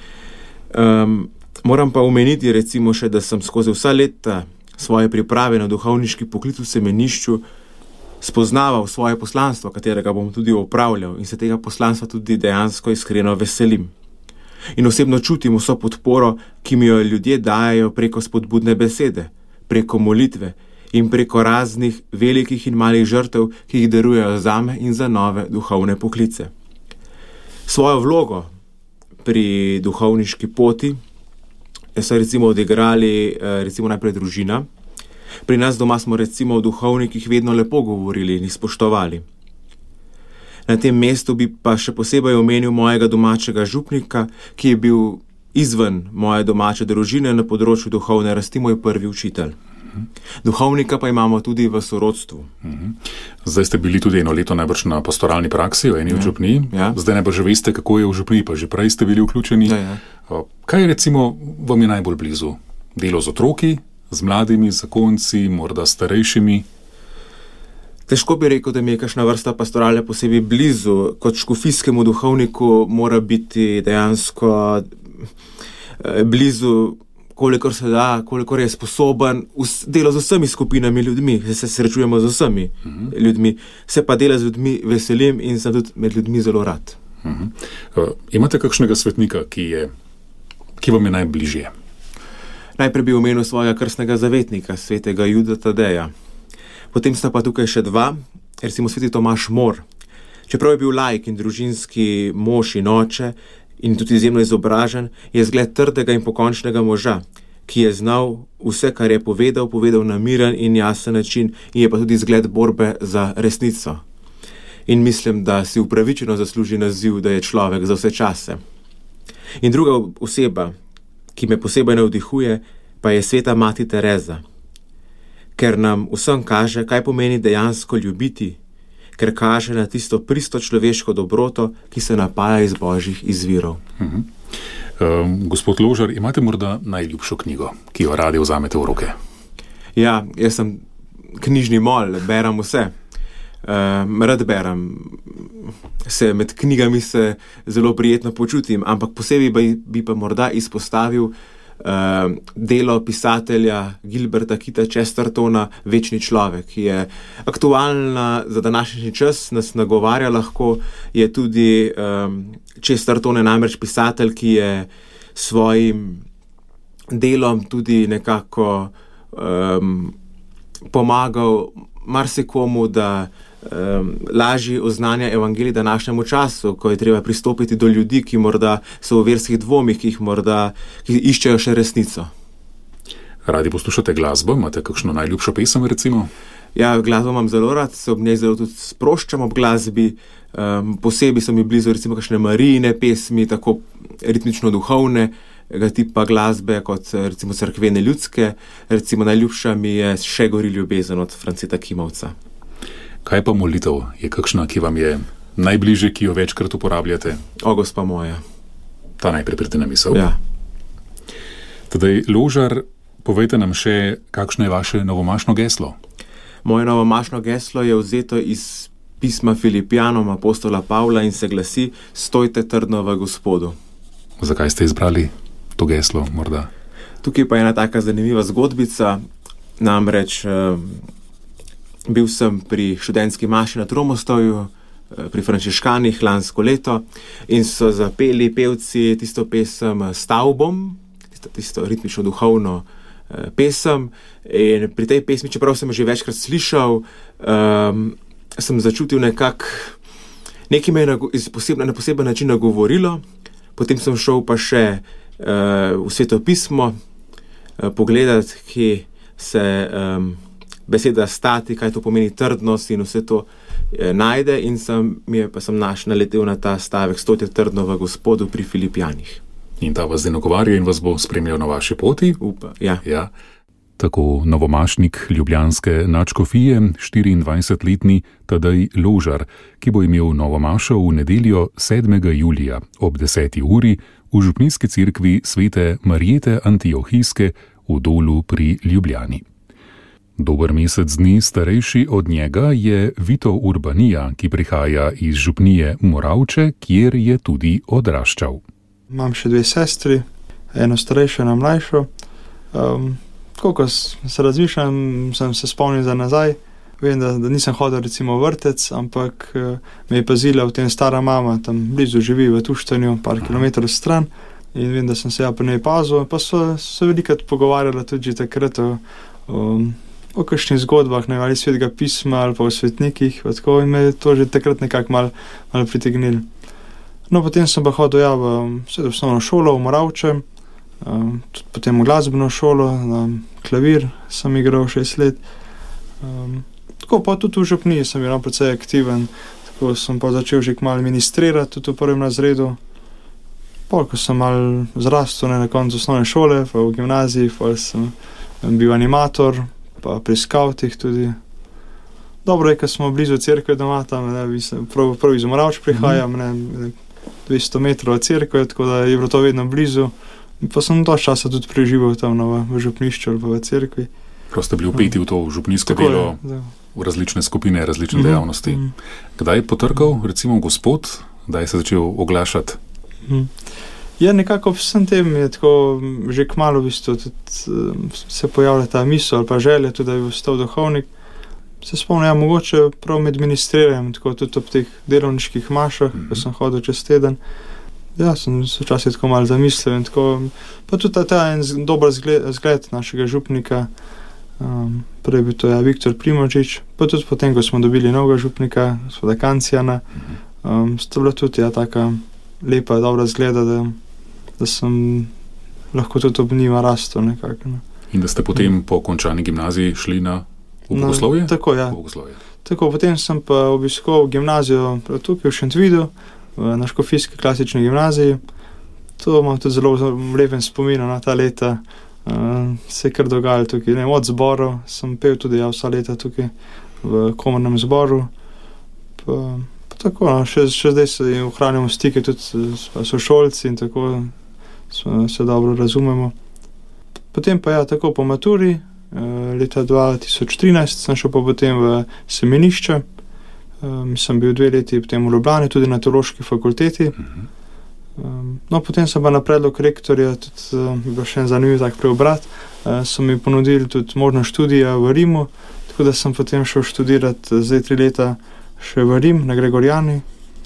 Um, moram pa omeniti recimo še, da sem skozi vsa leta svoje priprave na duhovniški poklic v semenišču spoznaval svoje poslanstvo, katerega bom tudi opravljal in se tega poslanstva tudi dejansko iskreno veselim. In osebno čutim vso podporo, ki mi jo ljudje dajajo preko spodbudne besede, preko molitve in preko raznih velikih in malih žrtev, ki jih darujejo zame in za nove duhovne poklice. Svojo vlogo pri duhovniški poti so recimo odigrali recimo najprej družina. Pri nas doma smo recimo o duhovnikih vedno lepo govorili in spoštovali. Na tem mestu bi pa še posebej omenil mojega domačega župnika, ki je bil izven moje domače družine na področju duhovne rasti moj prvi učitelj. Duhovnika pa imamo tudi v sorodstvu. Zdaj ste bili tudi eno leto najbrž na pastoralni praksi v eni ja. župniji. Ja. Zdaj ne pa že veste, kako je v župniji, pa že prej ste bili vključeni. Ja, ja. Kaj recimo vam je najbolj blizu? Delo z otroki, z mladimi, zakonci, morda starejšimi? Težko bi rekel, da mi je kakšna vrsta pastorale posebej blizu. Kot škofijskemu duhovniku mora biti dejansko blizu, kolikor se da, kolikor je sposoben, dela z vsemi skupinami ljudmi, se srečujemo z vsemi uh-huh. ljudmi. Se pa dela z ljudmi veselim in sem tudi med ljudmi zelo rad. Uh-huh. Uh, imate kakšnega svetnika, ki, je, ki vam je najbližje? Najprej bi omenil svojega krstnega zavetnika, svetega Juda Tadeja. Potem sta pa tukaj še dva, recimo sveti Tomaž Mor. Čeprav je bil laik in družinski mož in oče in tudi izjemno izobražen, je zgled trdega in pokončnega moža, ki je znal vse, kar je povedal, povedal na miren in jasen način in je pa tudi zgled borbe za resnico. In mislim, da si upravičeno zasluži naziv, da je človek za vse čase. In druga oseba, ki me posebej navdihuje, pa je sveta mati Tereza, ker nam vsem kaže, kaj pomeni dejansko ljubiti, ker kaže na tisto pristo človeško dobroto, ki se napaja iz božjih izvirov. Uh-huh. Um, gospod Ložar, imate morda najljubšo knjigo, ki jo radi vzamete v roke? Ja, jaz sem knjižni mol, berem vse. Um, rad berem. Se med knjigami se zelo prijetno počutim, ampak posebej bi, bi pa morda izpostavil uh, delo pisatelja Gilberta Kita Chestertona Večni človek, ki je aktualna za današnji čas, nas nagovarja lahko, je tudi um, Chesterton je namreč pisatelj, ki je svojim delom tudi nekako um, pomagal marsikomu, da Um, lažji oznanja evangelij današnjemu času, ko je treba pristopiti do ljudi, ki morda so v verskih dvomih, ki jih morda ki iščejo še resnico. Radi poslušate glasbo? Imate kakšno najljubšo pesem, recimo? Ja, glasbo imam zelo rad, se ob njej zelo tudi sproščam ob glasbi. Um, posebej so mi blizu recimo kakšne Marijine pesmi, tako ritmično duhovne tipa glasbe kot recimo cerkvene ljudske. Recimo najljubša mi je Še gori ljubezen od Franceta Kimovca. Kaj pa molitev? Je kakšna, ki vam je najbližje, ki jo večkrat uporabljate? O, gospa moja. Ta najprej pride na misel? Ja. Tadej, Ložar, povejte nam še, kakšno je vaše novomašno geslo? Moje novomašno geslo je vzeto iz pisma Filipijanom apostola Pavla in se glasi: Stojte trdno v Gospodu. Zakaj ste izbrali to geslo, morda? Tukaj pa je ena taka zanimiva zgodbica, namreč bil sem pri študentski maši na Tromostovju, pri frančiškanih lansko leto in so zapeli pevci tisto pesem Stavbom, tisto, tisto ritmično duhovno pesem in pri tej pesmi, čeprav sem že večkrat slišal, um, sem začutil nekako, nekaj me je na, posebno, na poseben način nagovorilo, potem sem šel pa še uh, v svetopismo uh, pogledati, kje se um, beseda stati, kaj to pomeni trdnost in vse to uh, najde in sem, je, pa sem naš naletel na ta stavek, stotje trdno v Gospodu pri Filipijanih. In ta vas zdaj nagovarja in vas bo spremljal na vaši poti? Upa, ja. ja. Tako novomašnik ljubljanske nadškofije, štiriindvajsetletni Tadej Ložar, ki bo imel novomašo v nedeljo sedmega julija ob deseti uri v župnijski cerkvi svete Marjete Antiohijske v Dolu pri Ljubljani. Dober mesec dni starejši od njega je Vito Urbanija, ki prihaja iz župnije Moravče, kjer je tudi odraščal. Imam še dve sestri, eno starejšo, eno mlajšo. Um, Ko se razmišljam, sem se spomnil za nazaj. Vem, da, da nisem hodil recimo v vrtec, ampak uh, me je pazila v tem stara mama, tam blizu živi v Tuštanju, par kilometrov stran. In vem, da sem se ja pri njej pazil, pa so se velikrat pogovarjala tudi takrat o, o, o kakšnih zgodbah, ne, ali svetega pisma, ali pa o svetnikih, tako in me je to že takrat nekako malo mal pritegnilo. No, potem sem pa hodil ja, v osnovno šolo v Moravče, um, tudi potem v glasbeno šolo, um, klavir sem igral šest let. Um, tako pa tudi v župniji sem bil precej aktiven, tako sem pa začel že malo ministrirati tudi v prvem razredu. Pol, ko sem malo zrastel ne, na koncu osnovne šole, pa v gimnaziji, pa sem bil animator, pa pri skavtih tudi. Dobro je, ko smo blizu cerkve doma, tam ne, prav, prav iz Moravč prihajam, ne, dvesto metrov od cerkve, tako da je bilo to vedno blizu. Pa sem dosti časa tudi preživel tam no, v župnišču ali pa v cerkvi. Prav ste bili vpeti v to župnijsko delo, je, v različne skupine, različne mm-hmm. dejavnosti. Mm-hmm. Kdaj je potrkal, recimo, gospod, kdaj se začel oglašati? Mm. Ja, nekako vsem tem je tako, že kmalu v bistvu tudi se pojavlja ta misel ali pa želja tudi, da je postal duhovnik. Se spomnim, ja, mogoče prav med ministriranjem, tako tudi ob teh delovniških mašah, mm-hmm. ko sem hodil čez teden. Ja, sem se včasih tako malo zamislil in tako, pa tudi ta, ta en dober zgled, zgled našega župnika, um, prej bi to ja Viktor Primožič, pa tudi potem, ko smo dobili novega župnika, gospoda Kancijana, um, sta bila tudi ja taka lepa, dobra zgleda, da, da sem lahko tudi ob njima rastel nekako. Ne. In da ste potem po končani gimnaziji šli na v bogoslovje? No, tako, ja. Bogoslovje. Tako, potem sem pa obiskoval gimnazijo tukaj v Šentvidu, na škofijski klasični gimnaziji. To imam tudi zelo lepen spomin na ta leta. Uh, se je kar dogajalo tukaj. Ne, od zborov sem pel tudi ja, vsa leta tukaj v komornem zboru. Pa, pa tako, no, še, še zdaj se ohranjamo stike tudi s sošolci in tako smo, se dobro razumemo. Potem pa ja, tako po maturi, uh, leta dva tisoč trinajst sem šel pa potem v semenišče. Um, sem bil dve leti potem v Ljubljani, tudi na teološki fakulteti. Um, no, potem sem pa na predlog rektorja, tudi uh, bil še en zanimiv tak preobrat, uh, so mi ponudili tudi možnost študija v Rimu, tako da sem potem šel študirati zdaj tri leta še v Rim, na Gregorjani.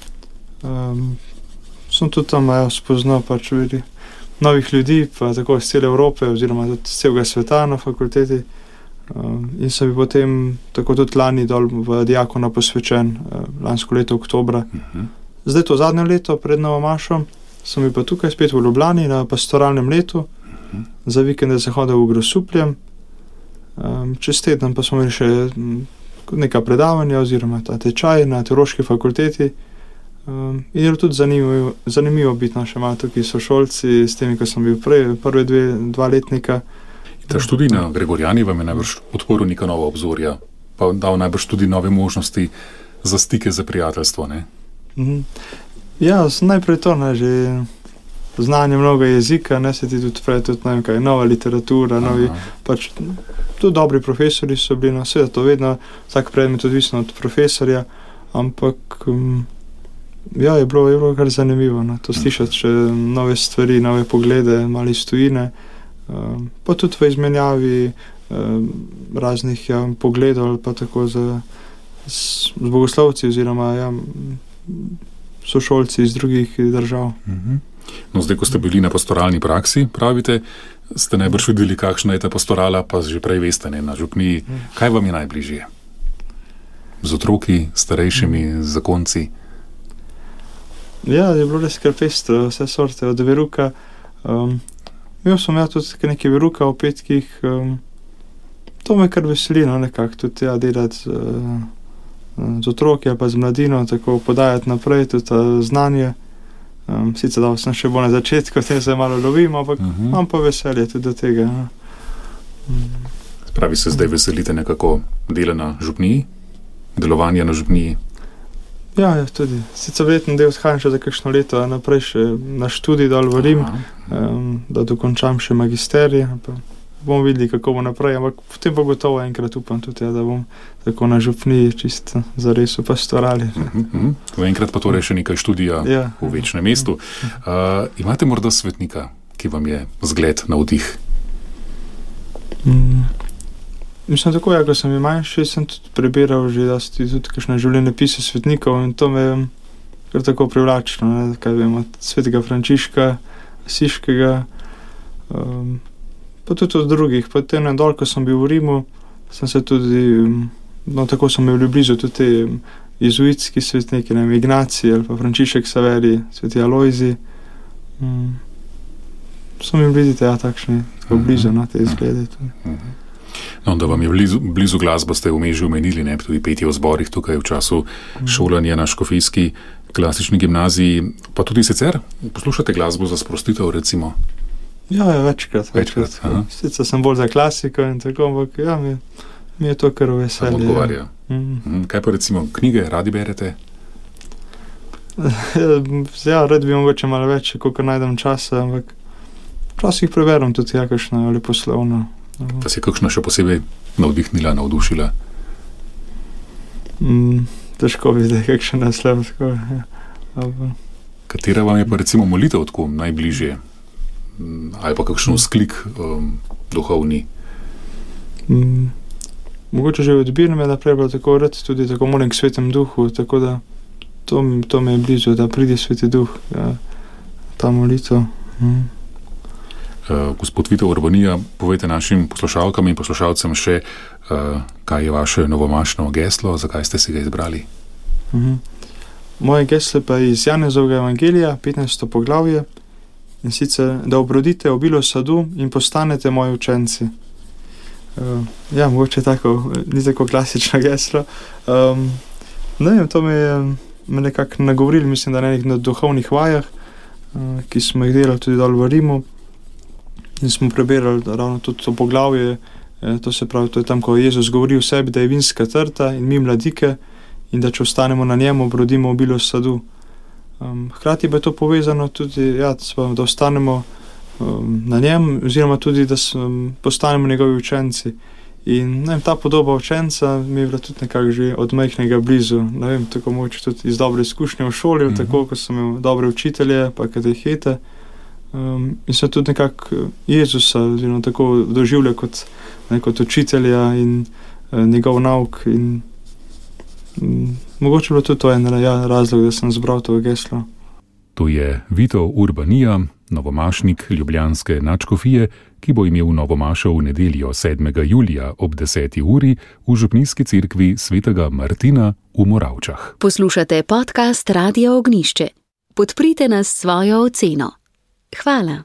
Um, sem tudi tam ja, spoznal pač vedi, novih ljudi, pa tako iz cele Evrope, oziroma tudi iz celega sveta na fakulteti. Uh, in sem bil potem tako tudi lani dol v diakona posvečen, uh, lansko leto oktobra. Uh-huh. Zdaj to zadnje leto pred novo mašo sem bil pa tukaj spet v Ljubljani na pastoralnem letu. Uh-huh. Za vikende sem hodil v Grosupljem. Um, čez teden pa smo imeli še neka predavanja oziroma ta tečaj na teološki fakulteti. Um, in je tudi zanimivo, zanimivo biti naše malo tukaj sošolci s temi, ko sem bil prej, prve dve, dva letnika. Ta študij na Gregorjani vam je najbrž odporil neka nova obzorja, pa dal najbrž tudi nove možnosti za stike, za prijateljstvo, ne? Mm-hmm. Ja, najprej to, ne, že znanje mnogo jezika, ne, se ti tudi prej tudi, ne vem kaj, nova literatura, Aha. novi, pač tudi dobri profesori so bili, no, seveda to vedno, vsak predmet odvisno od profesorja, ampak um, ja, je bilo, je bilo kar zanimivo, no, to slišati še nove stvari, nove poglede, malo iz tujine. Um, pa tudi v izmenjavi um, raznih ja, pogledov, pa tako z, z, z bogoslovci oziroma ja, sošolci iz drugih držav. Mm-hmm. No, zdaj, ko ste bili na pastoralni praksi, pravite, Ste najbrž videli, kakšna je ta pastorala, pa že prej veste, ne, na župniji. Kaj vam je najbližje? Z otroki, starejšimi, zakonci? Ja, je bilo res kar pestro, vse sorte od veruka. Um, imel sem ja tudi nekaj veruka v petkih. Um, to me kar veseli, no, nekako tudi ja, delati z, z otroki ali pa z mladino, tako podajati naprej tudi uh, znanje. Um, sicer da sem še bolj na začetku, te se malo lovim, ampak uh-huh. imam pa veselje tudi do tega. Ja. Um. Pravi se zdaj veselite nekako dela na župniji, delovanja na župniji? Ja, ja, tudi. Sicer verjetno del odhajam še za kakšno leto naprej še na študij dol v Rim, um, da dokončam še magisterij. Bomo videli, kako bo naprej, ampak potem pa gotovo enkrat upam tudi, ja, da bom tako na župniji čisto zares v pastorali. Uh-huh. Enkrat pa torej še nekaj študija ja. v večnem mestu. Uh, imate morda svetnika, ki vam je zgled, navdih? Mm. Mislim tako, ja, ko sem je manjši, sem tudi prebiral že dosti tudi kakšne življenjepise svetnikov in to me je kar tako privlačno, ne, kaj vem, od svetega Frančiška, Asiškega, um, pa tudi od drugih. Pa tem dol, ko sem bil v Rimu, sem se tudi, no tako so mi bili blizu tudi te jezuitski svetniki, ne vem, Ignacij ali pa Frančišek Saveri, sveti Alojzi. Um, so mi bili te, ja, takšni, tako blizu, no, te izglede tudi. No, da vam je blizu, blizu glasba, ste vmes že omenili, ne, tudi petje v zborih tukaj v času šolanja na škofijski klasični gimnaziji, pa tudi sicer poslušate glasbo za sprostitev, recimo? Ja, ja, večkrat. večkrat. večkrat. Sicer sem bolj za klasiko in tako, ampak ja, mi, mi je to kar veselje. Tam odgovarja. Ja. Mm. Kaj pa recimo knjige, radi berete? Ja, rad bi mogoče malo več, koliko najdem časa, ampak včasih preberem tudi kakšno leposlovno. Pa si kakšna še posebej navdihnila, navdušila? Mm, težko bi zdaj kakšen naslov. Ja. Katera vam je pa recimo molitev tako najbližje? Ali pa kakšen sklik um, duhovni? Mm, mogoče že odbirno me naprej, pa tako rad tudi tako molim k svetem duhu, tako da to, to me je blizu, da pride sveti duh, ja, ta molitev. Mm. Uh, gospod Vito Urbanija, povejte našim poslušalkam in poslušalcem še, uh, kaj je vaše novomašno geslo, zakaj ste si ga izbrali? Uh-huh. Moje geslo pa je iz Janezovega evangelija, petnajsto poglavje, in sicer, da obrodite obilo sadu in postanete moji učenci. Uh, ja, mogoče tako, ni tako klasično geslo. Um, ne vem, to me je me nekako nagovorili, mislim, da na nekih duhovnih vajah, uh, ki smo jih delali tudi dol v Rimu. In smo preberali ravno tudi to poglavje, to se pravi, to je tam, ko Jezus govori o sebi, da je vinska trta in mi mladike in da če ostanemo na njemu, obrodimo obilo sadu. Um, hkrati pa je to povezano tudi, ja, da ostanemo um, na njem, oziroma tudi, da um, postanemo njegovi učenci. In ne vem, ta podoba učenca mi je bila tudi nekako že od majhnega blizu. Ne vem, tako mogoče tudi iz dobre izkušnje v šoli, mm-hmm. tako, ko sem imel dobre učitelje, pa katehete. Um, in so tudi nekako Jezusa oziroma tako doživlja kot, ne, kot učitelja in uh, njegov nauk in um, mogoče bilo tudi to en ja, razlog, da sem zbral to geslo. To je Vito Urbanija, novomašnik ljubljanske nadškofije, ki bo imel novomašo v nedeljo sedmega julija ob deseti uri v župnijski cerkvi svetega Martina v Moravčah. Poslušate podcast Radia Ognišče. Podprite nas s svojo oceno. Hvala.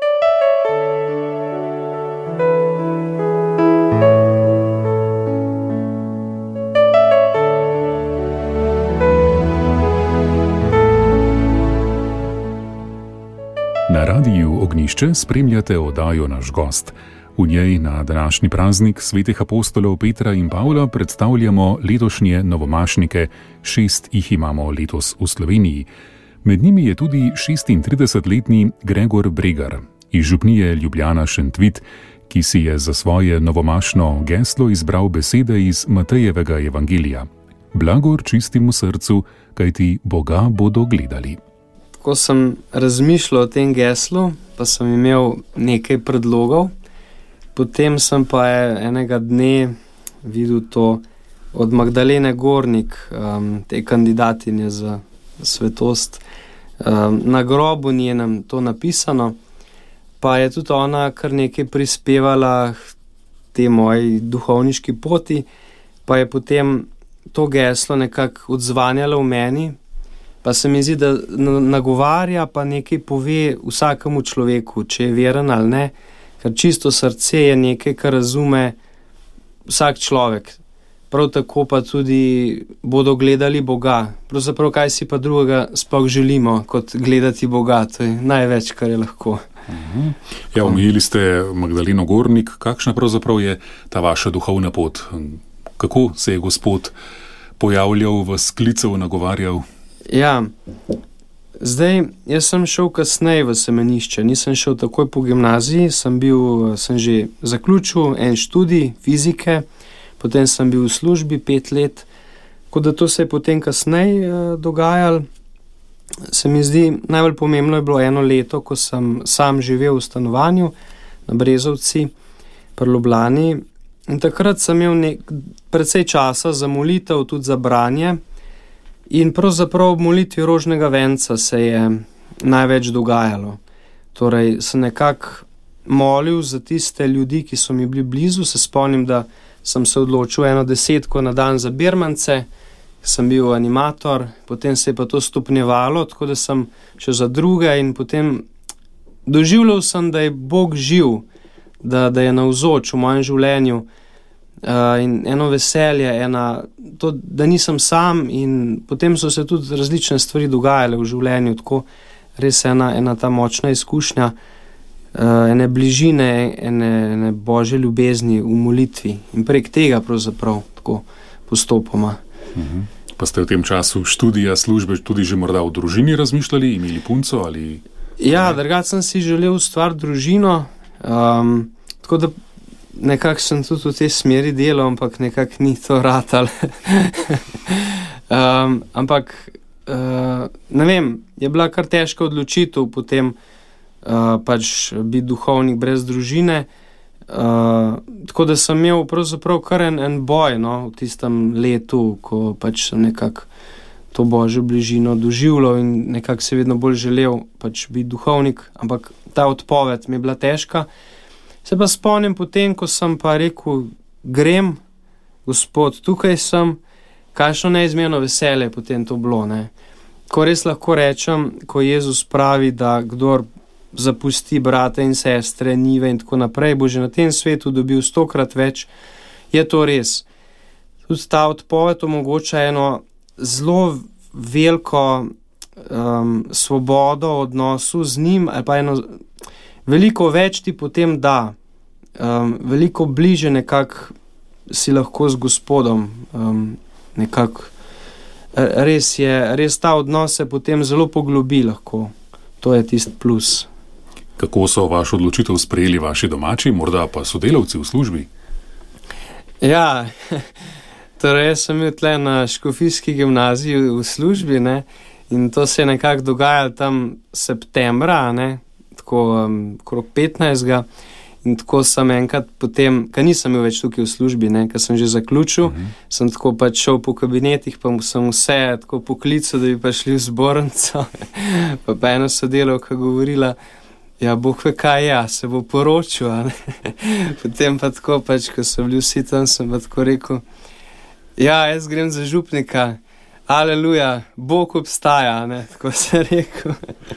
Na Radiju Ognišče spremljate oddajo Naš gost. V njej na današnji praznik svetih apostolov Petra in Pavla predstavljamo letošnje novomašnike, šest jih imamo letos v Sloveniji. Med njimi je tudi šestintridesetletni Gregor Bregar iz župnije Ljubljana Šentvit, ki si je za svoje novomašno geslo izbral besede iz Matejevega evangelija. Blagor čistemu srcu, kajti Boga bodo gledali. Ko sem razmišljal o tem geslu, pa sem imel nekaj predlogov, potem sem pa enega dne videl to od Magdalene Gornik, um, te kandidatinje za svetost. Um, na grobu njenem to napisano. pa je tudi ona kar nekaj prispevala k tej moji duhovniški poti, pa je potem to geslo nekako odzvanjalo v meni, pa se mi zdi, da nagovarja, pa nekaj pove vsakemu človeku, če je veren ali ne, ker čisto srce je nekaj, kar razume vsak človek. Prav tako pa tudi bodo gledali Boga. Pravzaprav, kaj si pa drugega sploh želimo, kot gledati Boga, to je največ, kar je lahko. Uh-huh. Ja, omejili ste Magdaleno Gornik, kakšna pravzaprav je ta vaša duhovna pot? Kako se je Gospod pojavljal, vas klical, nagovarjal? Ja, zdaj, jaz sem šel kasneje v semenišče, nisem šel takoj po gimnaziji, sem bil, sem že zaključil en študij fizike, potem sem bil v službi pet let, kot da to se je potem kasneje eh, dogajalo. Se mi zdi, najbolj pomembno je bilo eno leto, ko sem sam živel v stanovanju na Brezovci, pri Ljubljani, in takrat sem imel nek, precej časa za molitev, tudi za branje, in pravzaprav v molitvi rožnega venca se je največ dogajalo. Torej, sem nekako molil za tiste ljudi, ki so mi bili blizu. Se spomnim, da sem se odločil eno desetko na dan za birmance, sem bil animator, potem se je pa to stopnjevalo, tako da sem še za druge in potem doživljal sem, da je Bog živ, da, da je navzoč v mojem življenju. Uh, in eno veselje, ena, to, da nisem sam, in potem so se tudi različne stvari dogajale v življenju, tako res ena, ena ta močna izkušnja, uh, ene bližine, ene, ene božje ljubezni v molitvi in prek tega pravzaprav tako postopoma. Uh-huh. Pa ste v tem času študija, službe tudi že morda v družini razmišljali, imeli punco ali... Ja, drugače sem si želel ustvariti družino, um, tako da nekako sem tudi v tej smeri delal, ampak nekako ni to ratalo. um, ampak, uh, ne vem, je bila kar težka odločitev potem uh, pač biti duhovnik brez družine. Uh, tako da sem imel pravzaprav kar en, en boj, no, v tistem letu, ko pač sem nekako to božjo bližino doživljal in nekako se vedno bolj želel pač biti duhovnik, ampak ta odpoved mi je bila težka. Se pa spomnim potem, ko sem pa rekel, grem, Gospod, tukaj sem, kakšno neizmerno veselje potem to bilo, ne. Ko res lahko rečem, ko Jezus pravi, da kdor zapusti brate in sestre, njive in tako naprej, bo že na tem svetu dobil stokrat več, je to res. Tudi ta odpoved omogoča eno zelo veliko um, svobodo v odnosu z njim, ali pa eno veliko več ti potem da, um, veliko bliže nekako si lahko z Gospodom, um, nekako res je, res ta odnos se potem zelo poglobi lahko, to je tisti plus. Kako so vašo odločitev sprejeli vaši domači, morda pa sodelavci v službi? Ja, torej jaz sem bil tle na škofijski gimnaziji v službi, ne, in to se je nekako dogajalo tam septembra, ne, tako um, krog petnajstega, in tako sem enkrat potem, ker nisem imel več tukaj v službi, ne, ker sem že zaključil, uh-huh. sem tako pač šel po kabinetih, pa sem vse tako poklical, da bi pa šli v zbornico, pa pa eno sodelavka govorila, ja, Bog ve kaj, ja, se bo poročil, ne. Potem pa tako pač, ko so bili vsi tam, sem pa tako rekel, ja, jaz grem za župnika, aleluja, Bog obstaja, ne, tako sem rekel.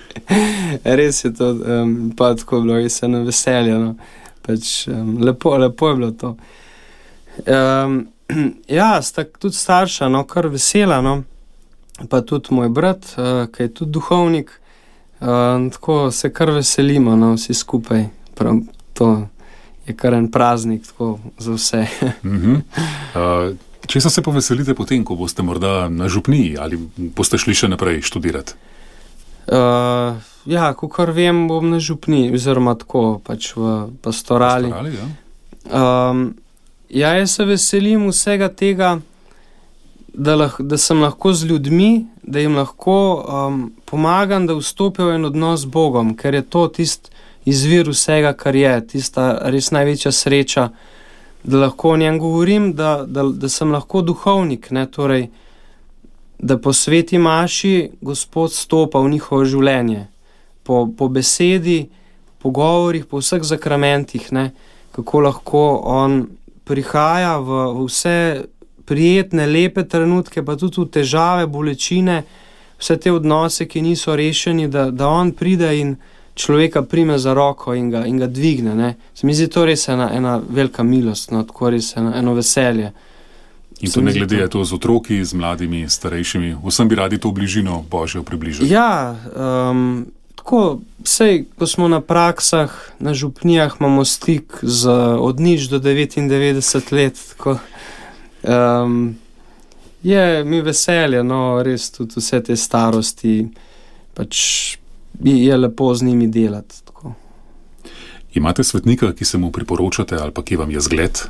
Res je to, um, pa tako bilo, je se na veselje, no. Pač um, lepo, lepo je bilo to. Um, ja, sta tudi starša, no, kar vesela, no, pa tudi moj brat, uh, ki je tudi duhovnik, uh, tako se kar veselimo, no, vsi skupaj, prav, to je kar en praznik, tako za vse. uh-huh. uh, Česa se pa veselite potem, ko boste morda na župniji ali boste šli še naprej študirati? Uh, ja, kakor vem, bom na župniji, oziroma tako, pač v pastorali. Pastorali, ja. Um, ja, jaz se veselim vsega tega, da, lah, da sem lahko z ljudmi, da jim lahko um, pomagam, da vstopijo v en odnos z Bogom, ker je to tist izvir vsega, kar je, tista res največja sreča, da lahko o njem govorim, da, da, da sem lahko duhovnik, ne, torej, da po sveti maši Gospod stopa v njihovo življenje, po, po besedi, pogovorih, po vseh zakramentih, ne, kako lahko on prihaja v, v vse prijetne, lepe trenutke, pa tudi v težave, bolečine, vse te odnose, ki niso rešeni, da, da on pride in človeka prime za roko in ga, in ga dvigne. Ne. Se mi zdi to res ena, ena velika milost, no, tako res ena, eno veselje. In to ne glede, je to z otroki, z mladimi, starejšimi, vsem bi radi to bližino Božjo približali. Ja, um, tako, sej, ko smo na praksah, na župnijah, imamo stik z od nič do devetindevetdeset let, tako, um, je mi veselje, no, res tudi vse te starosti, pač je lepo z njimi delati. Tako. Imate svetnika, ki se mu priporočate ali pa ki vam je zgled?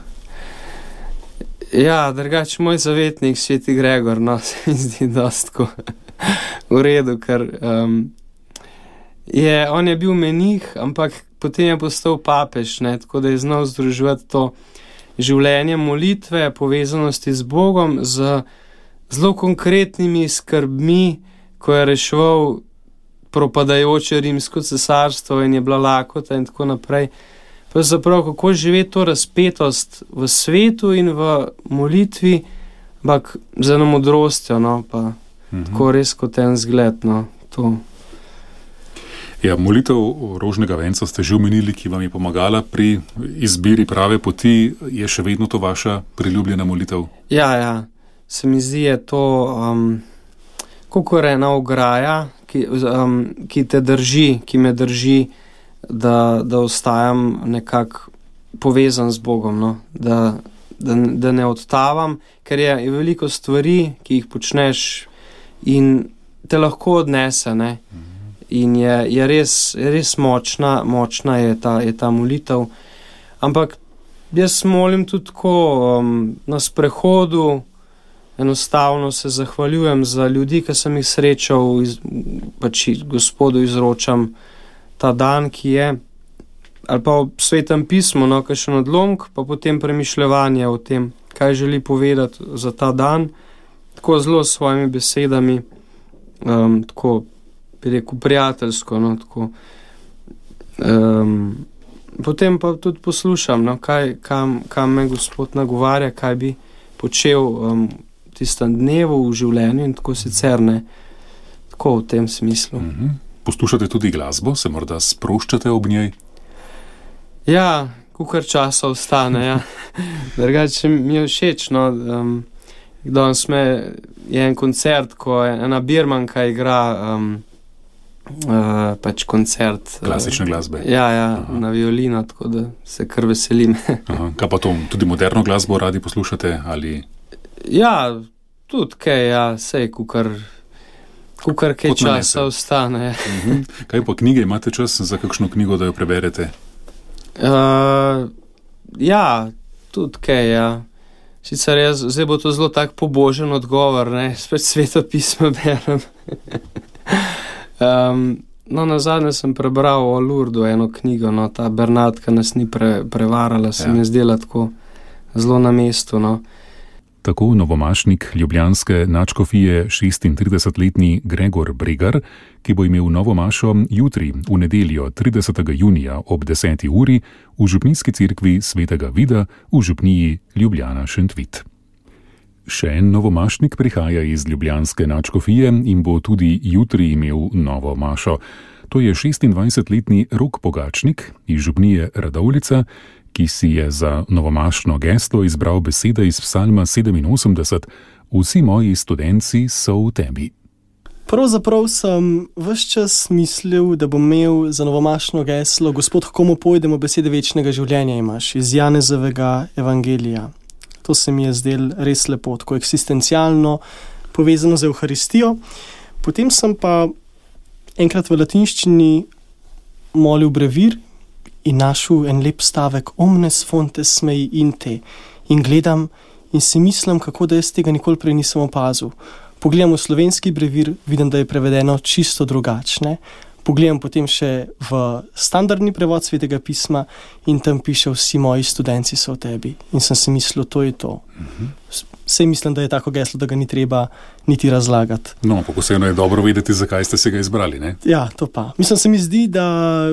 Ja, drugače moj zavetnik, sveti Gregor, no, se mi zdi dostko v redu, ker um, je, on je bil menih, ampak potem je postal papež, ne, tako da je znal združevati to življenje molitve, povezanosti z Bogom, z zelo konkretnimi skrbmi, ko je reševal propadajoče rimsko cesarstvo in je bila lakota in tako naprej. Pravzaprav, kako živeti to razpetost v svetu in v molitvi, ampak z eno modrostjo, no, pa mhm. tako res kot en zgled, no, to. Ja, molitev rožnega venca ste že omenili, ki vam je pomagala pri izbiri prave poti, je še vedno to vaša priljubljena molitev? Ja, ja, se mi zdi, je to um, kakor ena ograja, ki, um, ki te drži, ki me drži, da, da ostajam nekako povezan z Bogom, no? da, da, da ne odtavam, ker je, je veliko stvari, ki jih počneš in te lahko odnese, ne? In je, je res, res močna, močna je ta, je ta molitev. Ampak jaz molim tudi tako um, na sprehodu, enostavno se zahvaljujem za ljudi, ki sem jih srečal, iz, pač Gospodu izročam ta dan, ki je, ali pa v Svetem pismu, no, kakšen odlomk, pa potem premišljevanje o tem, kaj želi povedati za ta dan, tako zelo s svojimi besedami, um, tako bi rekel prijateljsko, no, tako. Um, potem pa tudi poslušam, no, kaj, kam, kam me Gospod nagovarja, kaj bi počel um, v tistem dnevu v življenju in tako sicer ne, tako v tem smislu. Mm-hmm. Poslušate tudi glasbo, se morda sproščate ob njej? Ja, kolikor časa ostane, ja. Drugače mi je všeč, no, um, danes me je en koncert, ko je ena birmanka igra um, uh, pač koncert. Klasične glasbe. Ja, ja, na violino, tako da se kar veselim. Aha, kaj pa to, tudi moderno glasbo radi poslušate, ali? Ja, tudi kaj, ja, sej, kolikor Kukar kaj časa ostane. Uh-huh. Kaj pa knjige, imate čas za kakšno knjigo, da jo preberete? Uh, ja, tudi kaj, ja. Sicer jaz, zdaj bo to zelo tak pobožen odgovor, ne, spet Sveto pismo berem. um, no, nazadnje sem prebral o Lurdu eno knjigo, no, ta Bernardka nas ni pre, prevarala, se ja. mi zdela tako zelo na mestu, no. Tako novomašnik ljubljanske nadškofije šestintridesetletni Gregor Bregar, ki bo imel novo mašo jutri v nedeljo tridesetega junija ob deseti uri v župnijski cerkvi Svetega Vida v župniji Ljubljana Šentvid. Še en novomašnik prihaja iz ljubljanske nadškofije in bo tudi jutri imel novo mašo. To je šestindvajsetletni Rok Pogačnik iz župnije Radovljica, ki si je za novomašno geslo izbral besede iz psalma sedeminosemdeset: Vsi moji studenci so v tebi. Pravzaprav sem ves čas mislil, da bom imel za novomašno geslo: Gospod, h komu pojdemo, besede večnega življenja imaš, iz Janezovega evangelija. To se mi je zdelo res lepo, tako eksistencialno povezano z Evharistijo. Potem sem pa enkrat v latinščini molil brevir in našel en lep stavek: Omnes fontes mei in te. In gledam in si mislim, kako da jaz tega nikoli prej nisem opazil. Pogledam v slovenski brevir, vidim, da je prevedeno čisto drugačne. Pogledam potem še v standardni prevod Svetega pisma in tam piše: Vsi moji studenci so v tebi. In sem si mislil, to je to. Sej mislim, da je tako geslo, da ga ni treba niti razlagati. No, pa vseeno je dobro vedeti, zakaj ste se ga izbrali, ne? Ja, to pa. Mislim, se mi zdi, da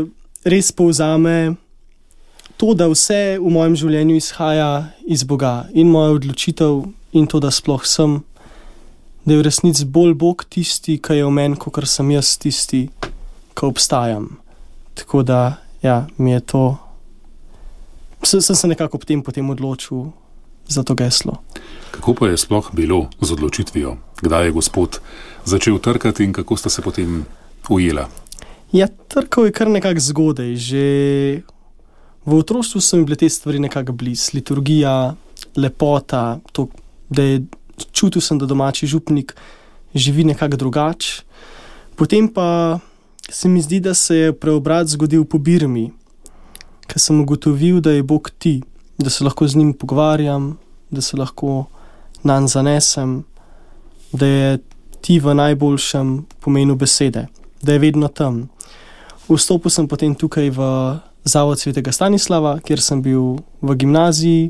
res povzame to, da vse v mojem življenju izhaja iz Boga in moja odločitev in to, da sploh sem, da je v resnici bolj Bog tisti, ki je v meni, kot sem jaz tisti, ki obstajam. Tako da, ja, mi je to, sem, sem se nekako ob tem potem odločil za to geslo. Kako pa je sploh bilo z odločitvijo? Kdaj je Gospod začel trkati in kako sta se potem ujela? Ja, trkal je kar nekako zgodaj. Že v otroštvu so mi bile te stvari nekako blizu. Liturgija, lepota, to, da je čutil sem, da domači župnik živi nekako drugače. Potem pa se mi zdi, da se je preobrat zgodil po Birmi, ker sem ugotovil, da je Bog ti, da se lahko z njim pogovarjam, da se lahko nanj zanesem, da je ti v najboljšem pomenu besede, da je vedno tam. Vstopil sem potem tukaj v Zavod svetega Stanislava, kjer sem bil v gimnaziji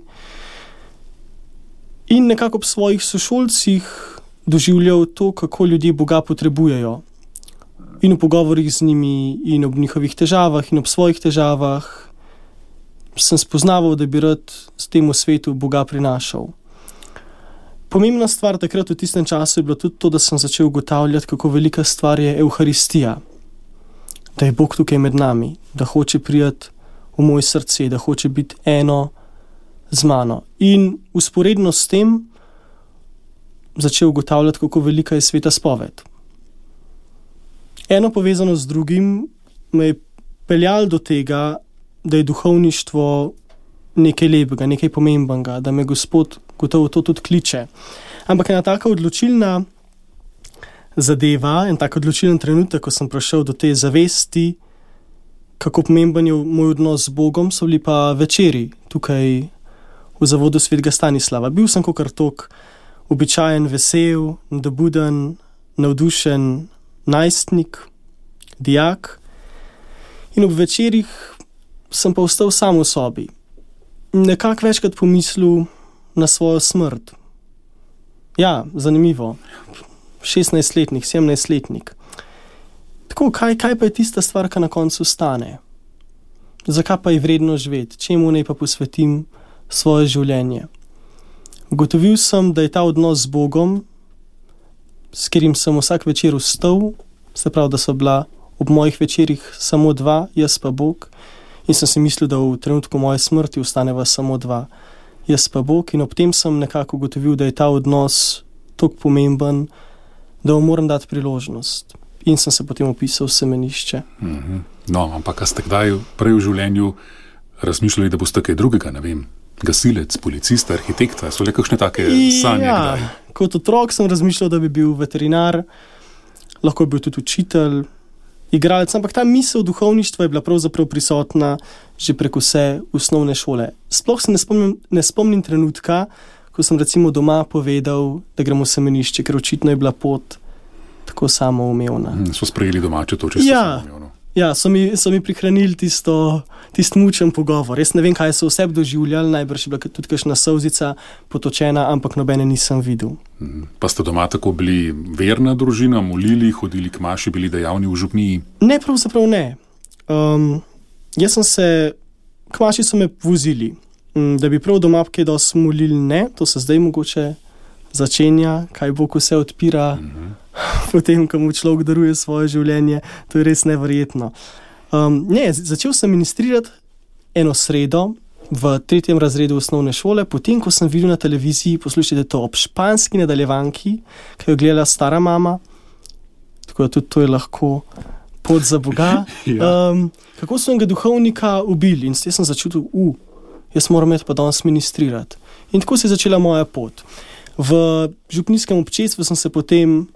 in nekako ob svojih sošolcih doživljal to, kako ljudje Boga potrebujejo. In v pogovorih z njimi, in ob njihovih težavah, in ob svojih težavah sem spoznaval, da bi rad s tem v svetu Boga prinašal. Pomembna stvar takrat v tistem času je bilo tudi to, da sem začel ugotavljati, kako velika stvar je Evharistija. Da je Bog tukaj med nami, da hoče priti v moj srce, da hoče biti eno z mano. In vzporedno s tem začel ugotavljati, kako velika je sveta spoved. Eno povezano z drugim me je peljalo do tega, da je duhovništvo nekaj lepega, nekaj pomembnega, da me Gospod gotovo to tudi kliče. Ampak ena taka odločilna zadeva, en tak odločilen trenutek, ko sem prišel do te zavesti, kako pomemben je moj odnos z Bogom, so bili pa večeri tukaj v Zavodu svetega Stanislava. Bil sem kakor tok običajen, vesel, nadobuden, navdušen najstnik, dijak. In ob večerih sem pa ostal sam v sobi. Nekako večkrat pomislil na svojo smrt. Ja, zanimivo. šestnajstletnik, sedemnajstletnik. Tako, kaj, kaj pa je tista stvar, ki na koncu stane? Zakaj pa je vredno živeti? Čemu naj pa posvetim svoje življenje? Ugotovil sem, da je ta odnos z Bogom, s katerim sem vsak večer vstal, se pravi, da so bila ob mojih večerih samo dva, jaz pa Bog, in sem si mislil, da v trenutku moje smrti ostaneva samo dva, jaz pa Bog, in ob tem sem nekako ugotovil, da je ta odnos toliko pomemben, da mu moram dati priložnost. In sem se potem upisal v semenišče. Mm-hmm. No, ampak a ste kdaj prej v življenju razmišljali, da boste kaj drugega, ne vem, gasilec, policista, arhitekta, so le kakšne take sanje? Ja, kdaj? Kot otrok sem razmišljal, da bi bil veterinar, lahko bi bil tudi učitelj, igralec, ampak ta misel duhovništva je bila pravzaprav prisotna že preko vse osnovne šole. Sploh se ne spomnim, ne spomnim trenutka, ko sem recimo doma povedal, da gremo v semenišče, ker očitno je bila pot tako samoumevna. Mm, so sprejeli domače to, če ja, so samoumevno. Ja, so mi, so mi prihranili tisto, tisto mučen pogovor. Jaz ne vem, kaj so vse doživljali, najbrž je bila tudi kakšna solzica potočena, ampak nobene nisem videl. Mm, pa ste doma tako bili verna družina, molili, hodili k maši, bili dejavni v župniji? Ne, pravzaprav ne. Um, jaz sem se, k maši so me vozili. Da bi prav doma kaj dosti molili, ne, to se zdaj mogoče začenja, kaj Bog vse odpira, mm-hmm. potem, ko mu človek daruje svoje življenje, to je res neverjetno. Um, ne, začel sem ministrirati eno sredo v tretjem razredu osnovne šole, potem, ko sem videl na televiziji, poslušajte to, ob španski nadaljevanki, ki jo gledala stara mama, tako da tudi to je lahko pot za Boga, ja. um, kako so enega duhovnika ubili in s tem sem začutil, u, uh, jaz moram imeti pa danes ministrirati. In tako se je začela moja pot. V župnijskem občestvu sem se potem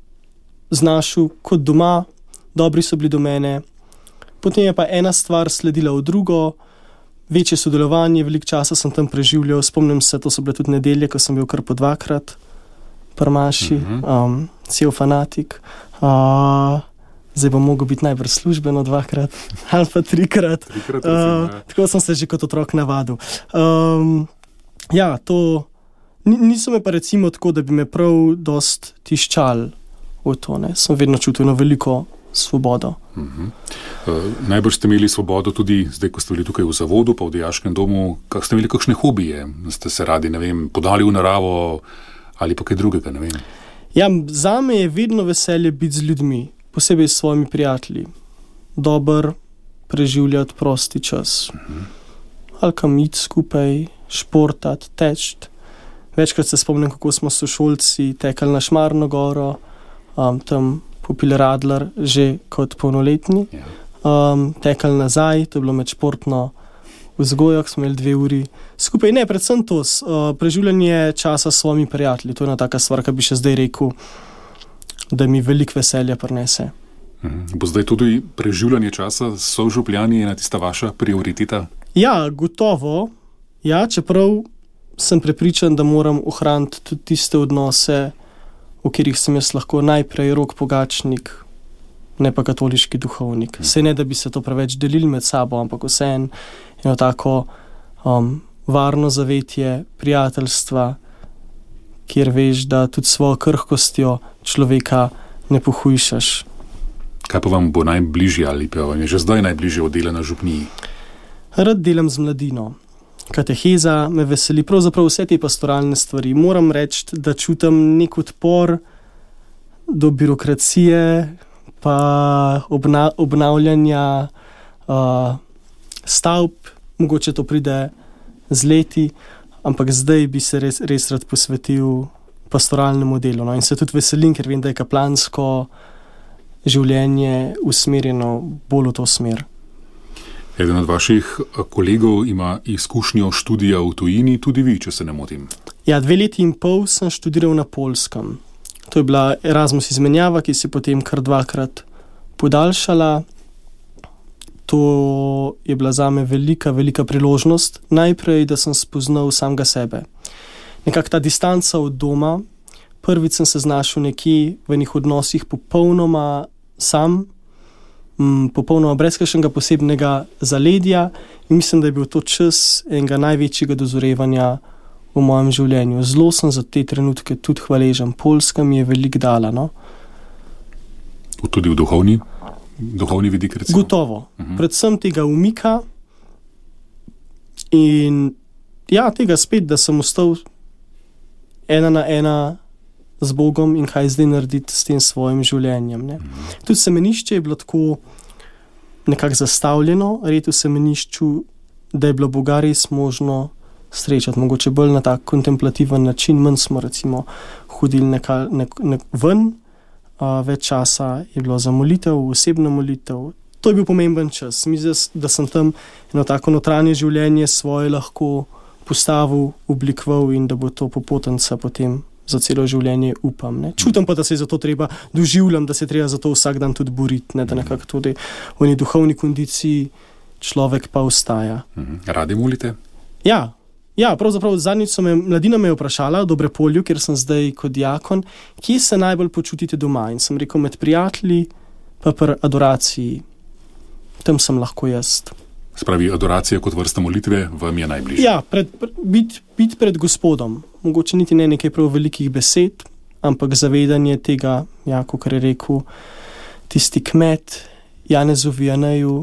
znašel kot doma, dobri so bili do mene. Potem je pa ena stvar sledila v drugo, večje sodelovanje, veliko časa sem tam preživljal, spomnim se, to so bile tudi nedelje, ko sem bil kar po dvakrat prmaši, mm-hmm. um, cel fanatik. Uh, Zdaj bom mogel biti najbrž službeno dvakrat ali pa trikrat. trikrat uh, tako sem se že kot otrok navadil. Um, ja, to niso me pa recimo tako, da bi me prav dost tiščal v to. Ne. Sem vedno čutil eno veliko svobodo. Uh-huh. Uh, najbolj ste imeli svobodo tudi zdaj, ko ste bili tukaj v zavodu, pa v dijaškem domu. Kak ste imeli kakšne hobije? Ste se radi, ne vem, podali v naravo ali pa kaj drugega, ne vem? Ja, zame je vedno veselje biti z ljudmi, posebej s svojimi prijatelji. Dober preživljati prosti čas. Uh-huh. Ali kam iti skupaj, športati, teči. Večkrat se spomnim, kako smo sošolci tekali na Šmarno goro, um, tam popili radler že kot polnoletni. Um, tekali nazaj, to je bilo med športno vzgojo, smo imeli dve uri skupaj. Ne, predvsem to, uh, preživljanje časa s svojimi prijatelji. To je ena taka stvar, ki bi še zdaj rekel, da mi veliko veselja prinese. Mhm. Bo zdaj tudi preživljanje časa s sožupljani ena tista vaša prioriteta? Ja, gotovo. Ja, čeprav sem prepričan, da moram ohraniti tudi tiste odnose, v katerih sem jaz lahko najprej Rok Pogačnik, ne pa katoliški duhovnik. Saj ne, da bi se to preveč delili med sabo, ampak vseeno eno tako um, varno zavetje prijateljstva, kjer veš, da tudi svojo krhkostjo človeka ne pohujšaš. Kaj pa vam bo najbližje ali pa vam je že zdaj najbližje od dela na župniji? Rad delam z mladino. Kateheza me veseli, pravzaprav vse te pastoralne stvari. Moram reči, da čutim nek odpor do birokracije, pa obna, obnavljanja uh, stavb. Mogoče to pride z leti, ampak zdaj bi se res, res rad posvetil pastoralnemu delu. No? In se tudi veselim, ker vem, da je kaplansko življenje usmerjeno bolj v to smer. Eden od vaših kolegov ima izkušnjo študija v tujini, tudi vi, če se ne motim. Ja, dve leti in pol sem študiral na Poljskem. To je bila Erasmus izmenjava, ki se je potem kar dvakrat podaljšala. To je bila zame velika, velika priložnost. Najprej, da sem spoznal samega sebe. Nekak ta distanca od doma. Prvič sem se znašel nekje v enih odnosih popolnoma sam, popolnoma brez kakšnega posebnega zaledja, in mislim, da je bil to čas enega največjega dozorevanja v mojem življenju. Zelo sem za te trenutke tudi hvaležen. Poljska mi je veliko dala. No? Tudi v duhovni, duhovni vidik, recimo? Gotovo. Uh-huh. Predvsem tega umika in ja, tega spet, da sem ostal ena na ena z Bogom in kaj zdaj narediti s tem svojim življenjem. Ne? Tudi semenišče je bilo tako nekako zastavljeno, red v semenišču, da je bilo Boga res možno srečati, mogoče bolj na tak kontemplativen način. Manj smo recimo hodili neka, nek, nek, ven, a, več časa je bilo za molitev, osebno molitev. To je bil pomemben čas. Mislim, da sem tam eno tako notranje življenje svoje lahko postavil, oblikoval in da bo to popotnica potem za celo življenje, upam. Ne. Čutim pa, da se je za to treba, doživljam, da se treba za to vsak dan tudi boriti, ne, da nekako tudi v eni duhovni kondiciji človek pa ostaja. Radi molite? Ja, ja, pravzaprav zadnjič so me, mladina me je vprašala v Dobrepolju, kjer sem zdaj kot diakon, kje se najbolj počutite doma? In sem rekel, med prijatelji pa pri adoraciji. Tam sem lahko jaz. Spravi, adoracija kot vrsta molitve vam je najbližje? Ja, pred, pred, biti bit pred Gospodom. Mogoče niti ne nekaj prav velikih besed, ampak zavedanje tega, ja, kakor je rekel tisti kmet Janezu Vianeju,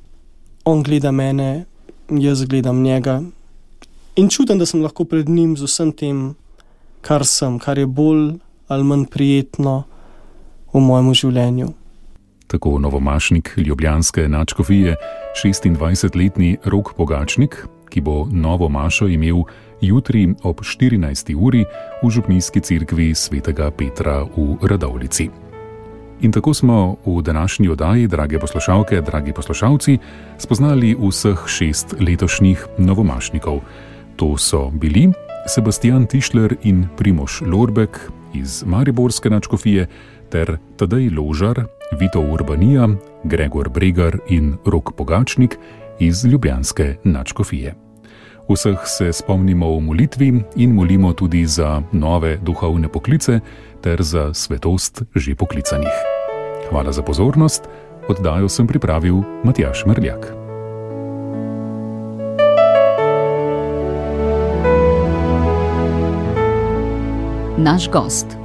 on gleda mene, jaz gledam njega in čutim, da sem lahko pred njim z vsem tem, kar sem, kar je bolj ali manj prijetno v mojem življenju. Tako novomašnik ljubljanske nadškofije, šestindvajsetletni Rok Pogačnik, ki bo novo mašo imel jutri ob štirinajsti uri v župnijski cerkvi svetega Petra v Radovljici. In tako smo v današnji oddaji, drage poslušalke, dragi poslušalci, spoznali vseh šest letošnjih novomašnikov. To so bili Sebastijan Tišler in Primož Lorbek iz mariborske nadškofije ter Tadej Ložar, Vito Urbanija, Gregor Bregar in Rok Pogačnik iz ljubljanske nadškofije. Vseh se spomnimo v molitvi in molimo tudi za nove duhovne poklice ter za svetost že poklicanih. Hvala za pozornost, oddajo sem pripravil Matjaž Mrljak. Naš gost.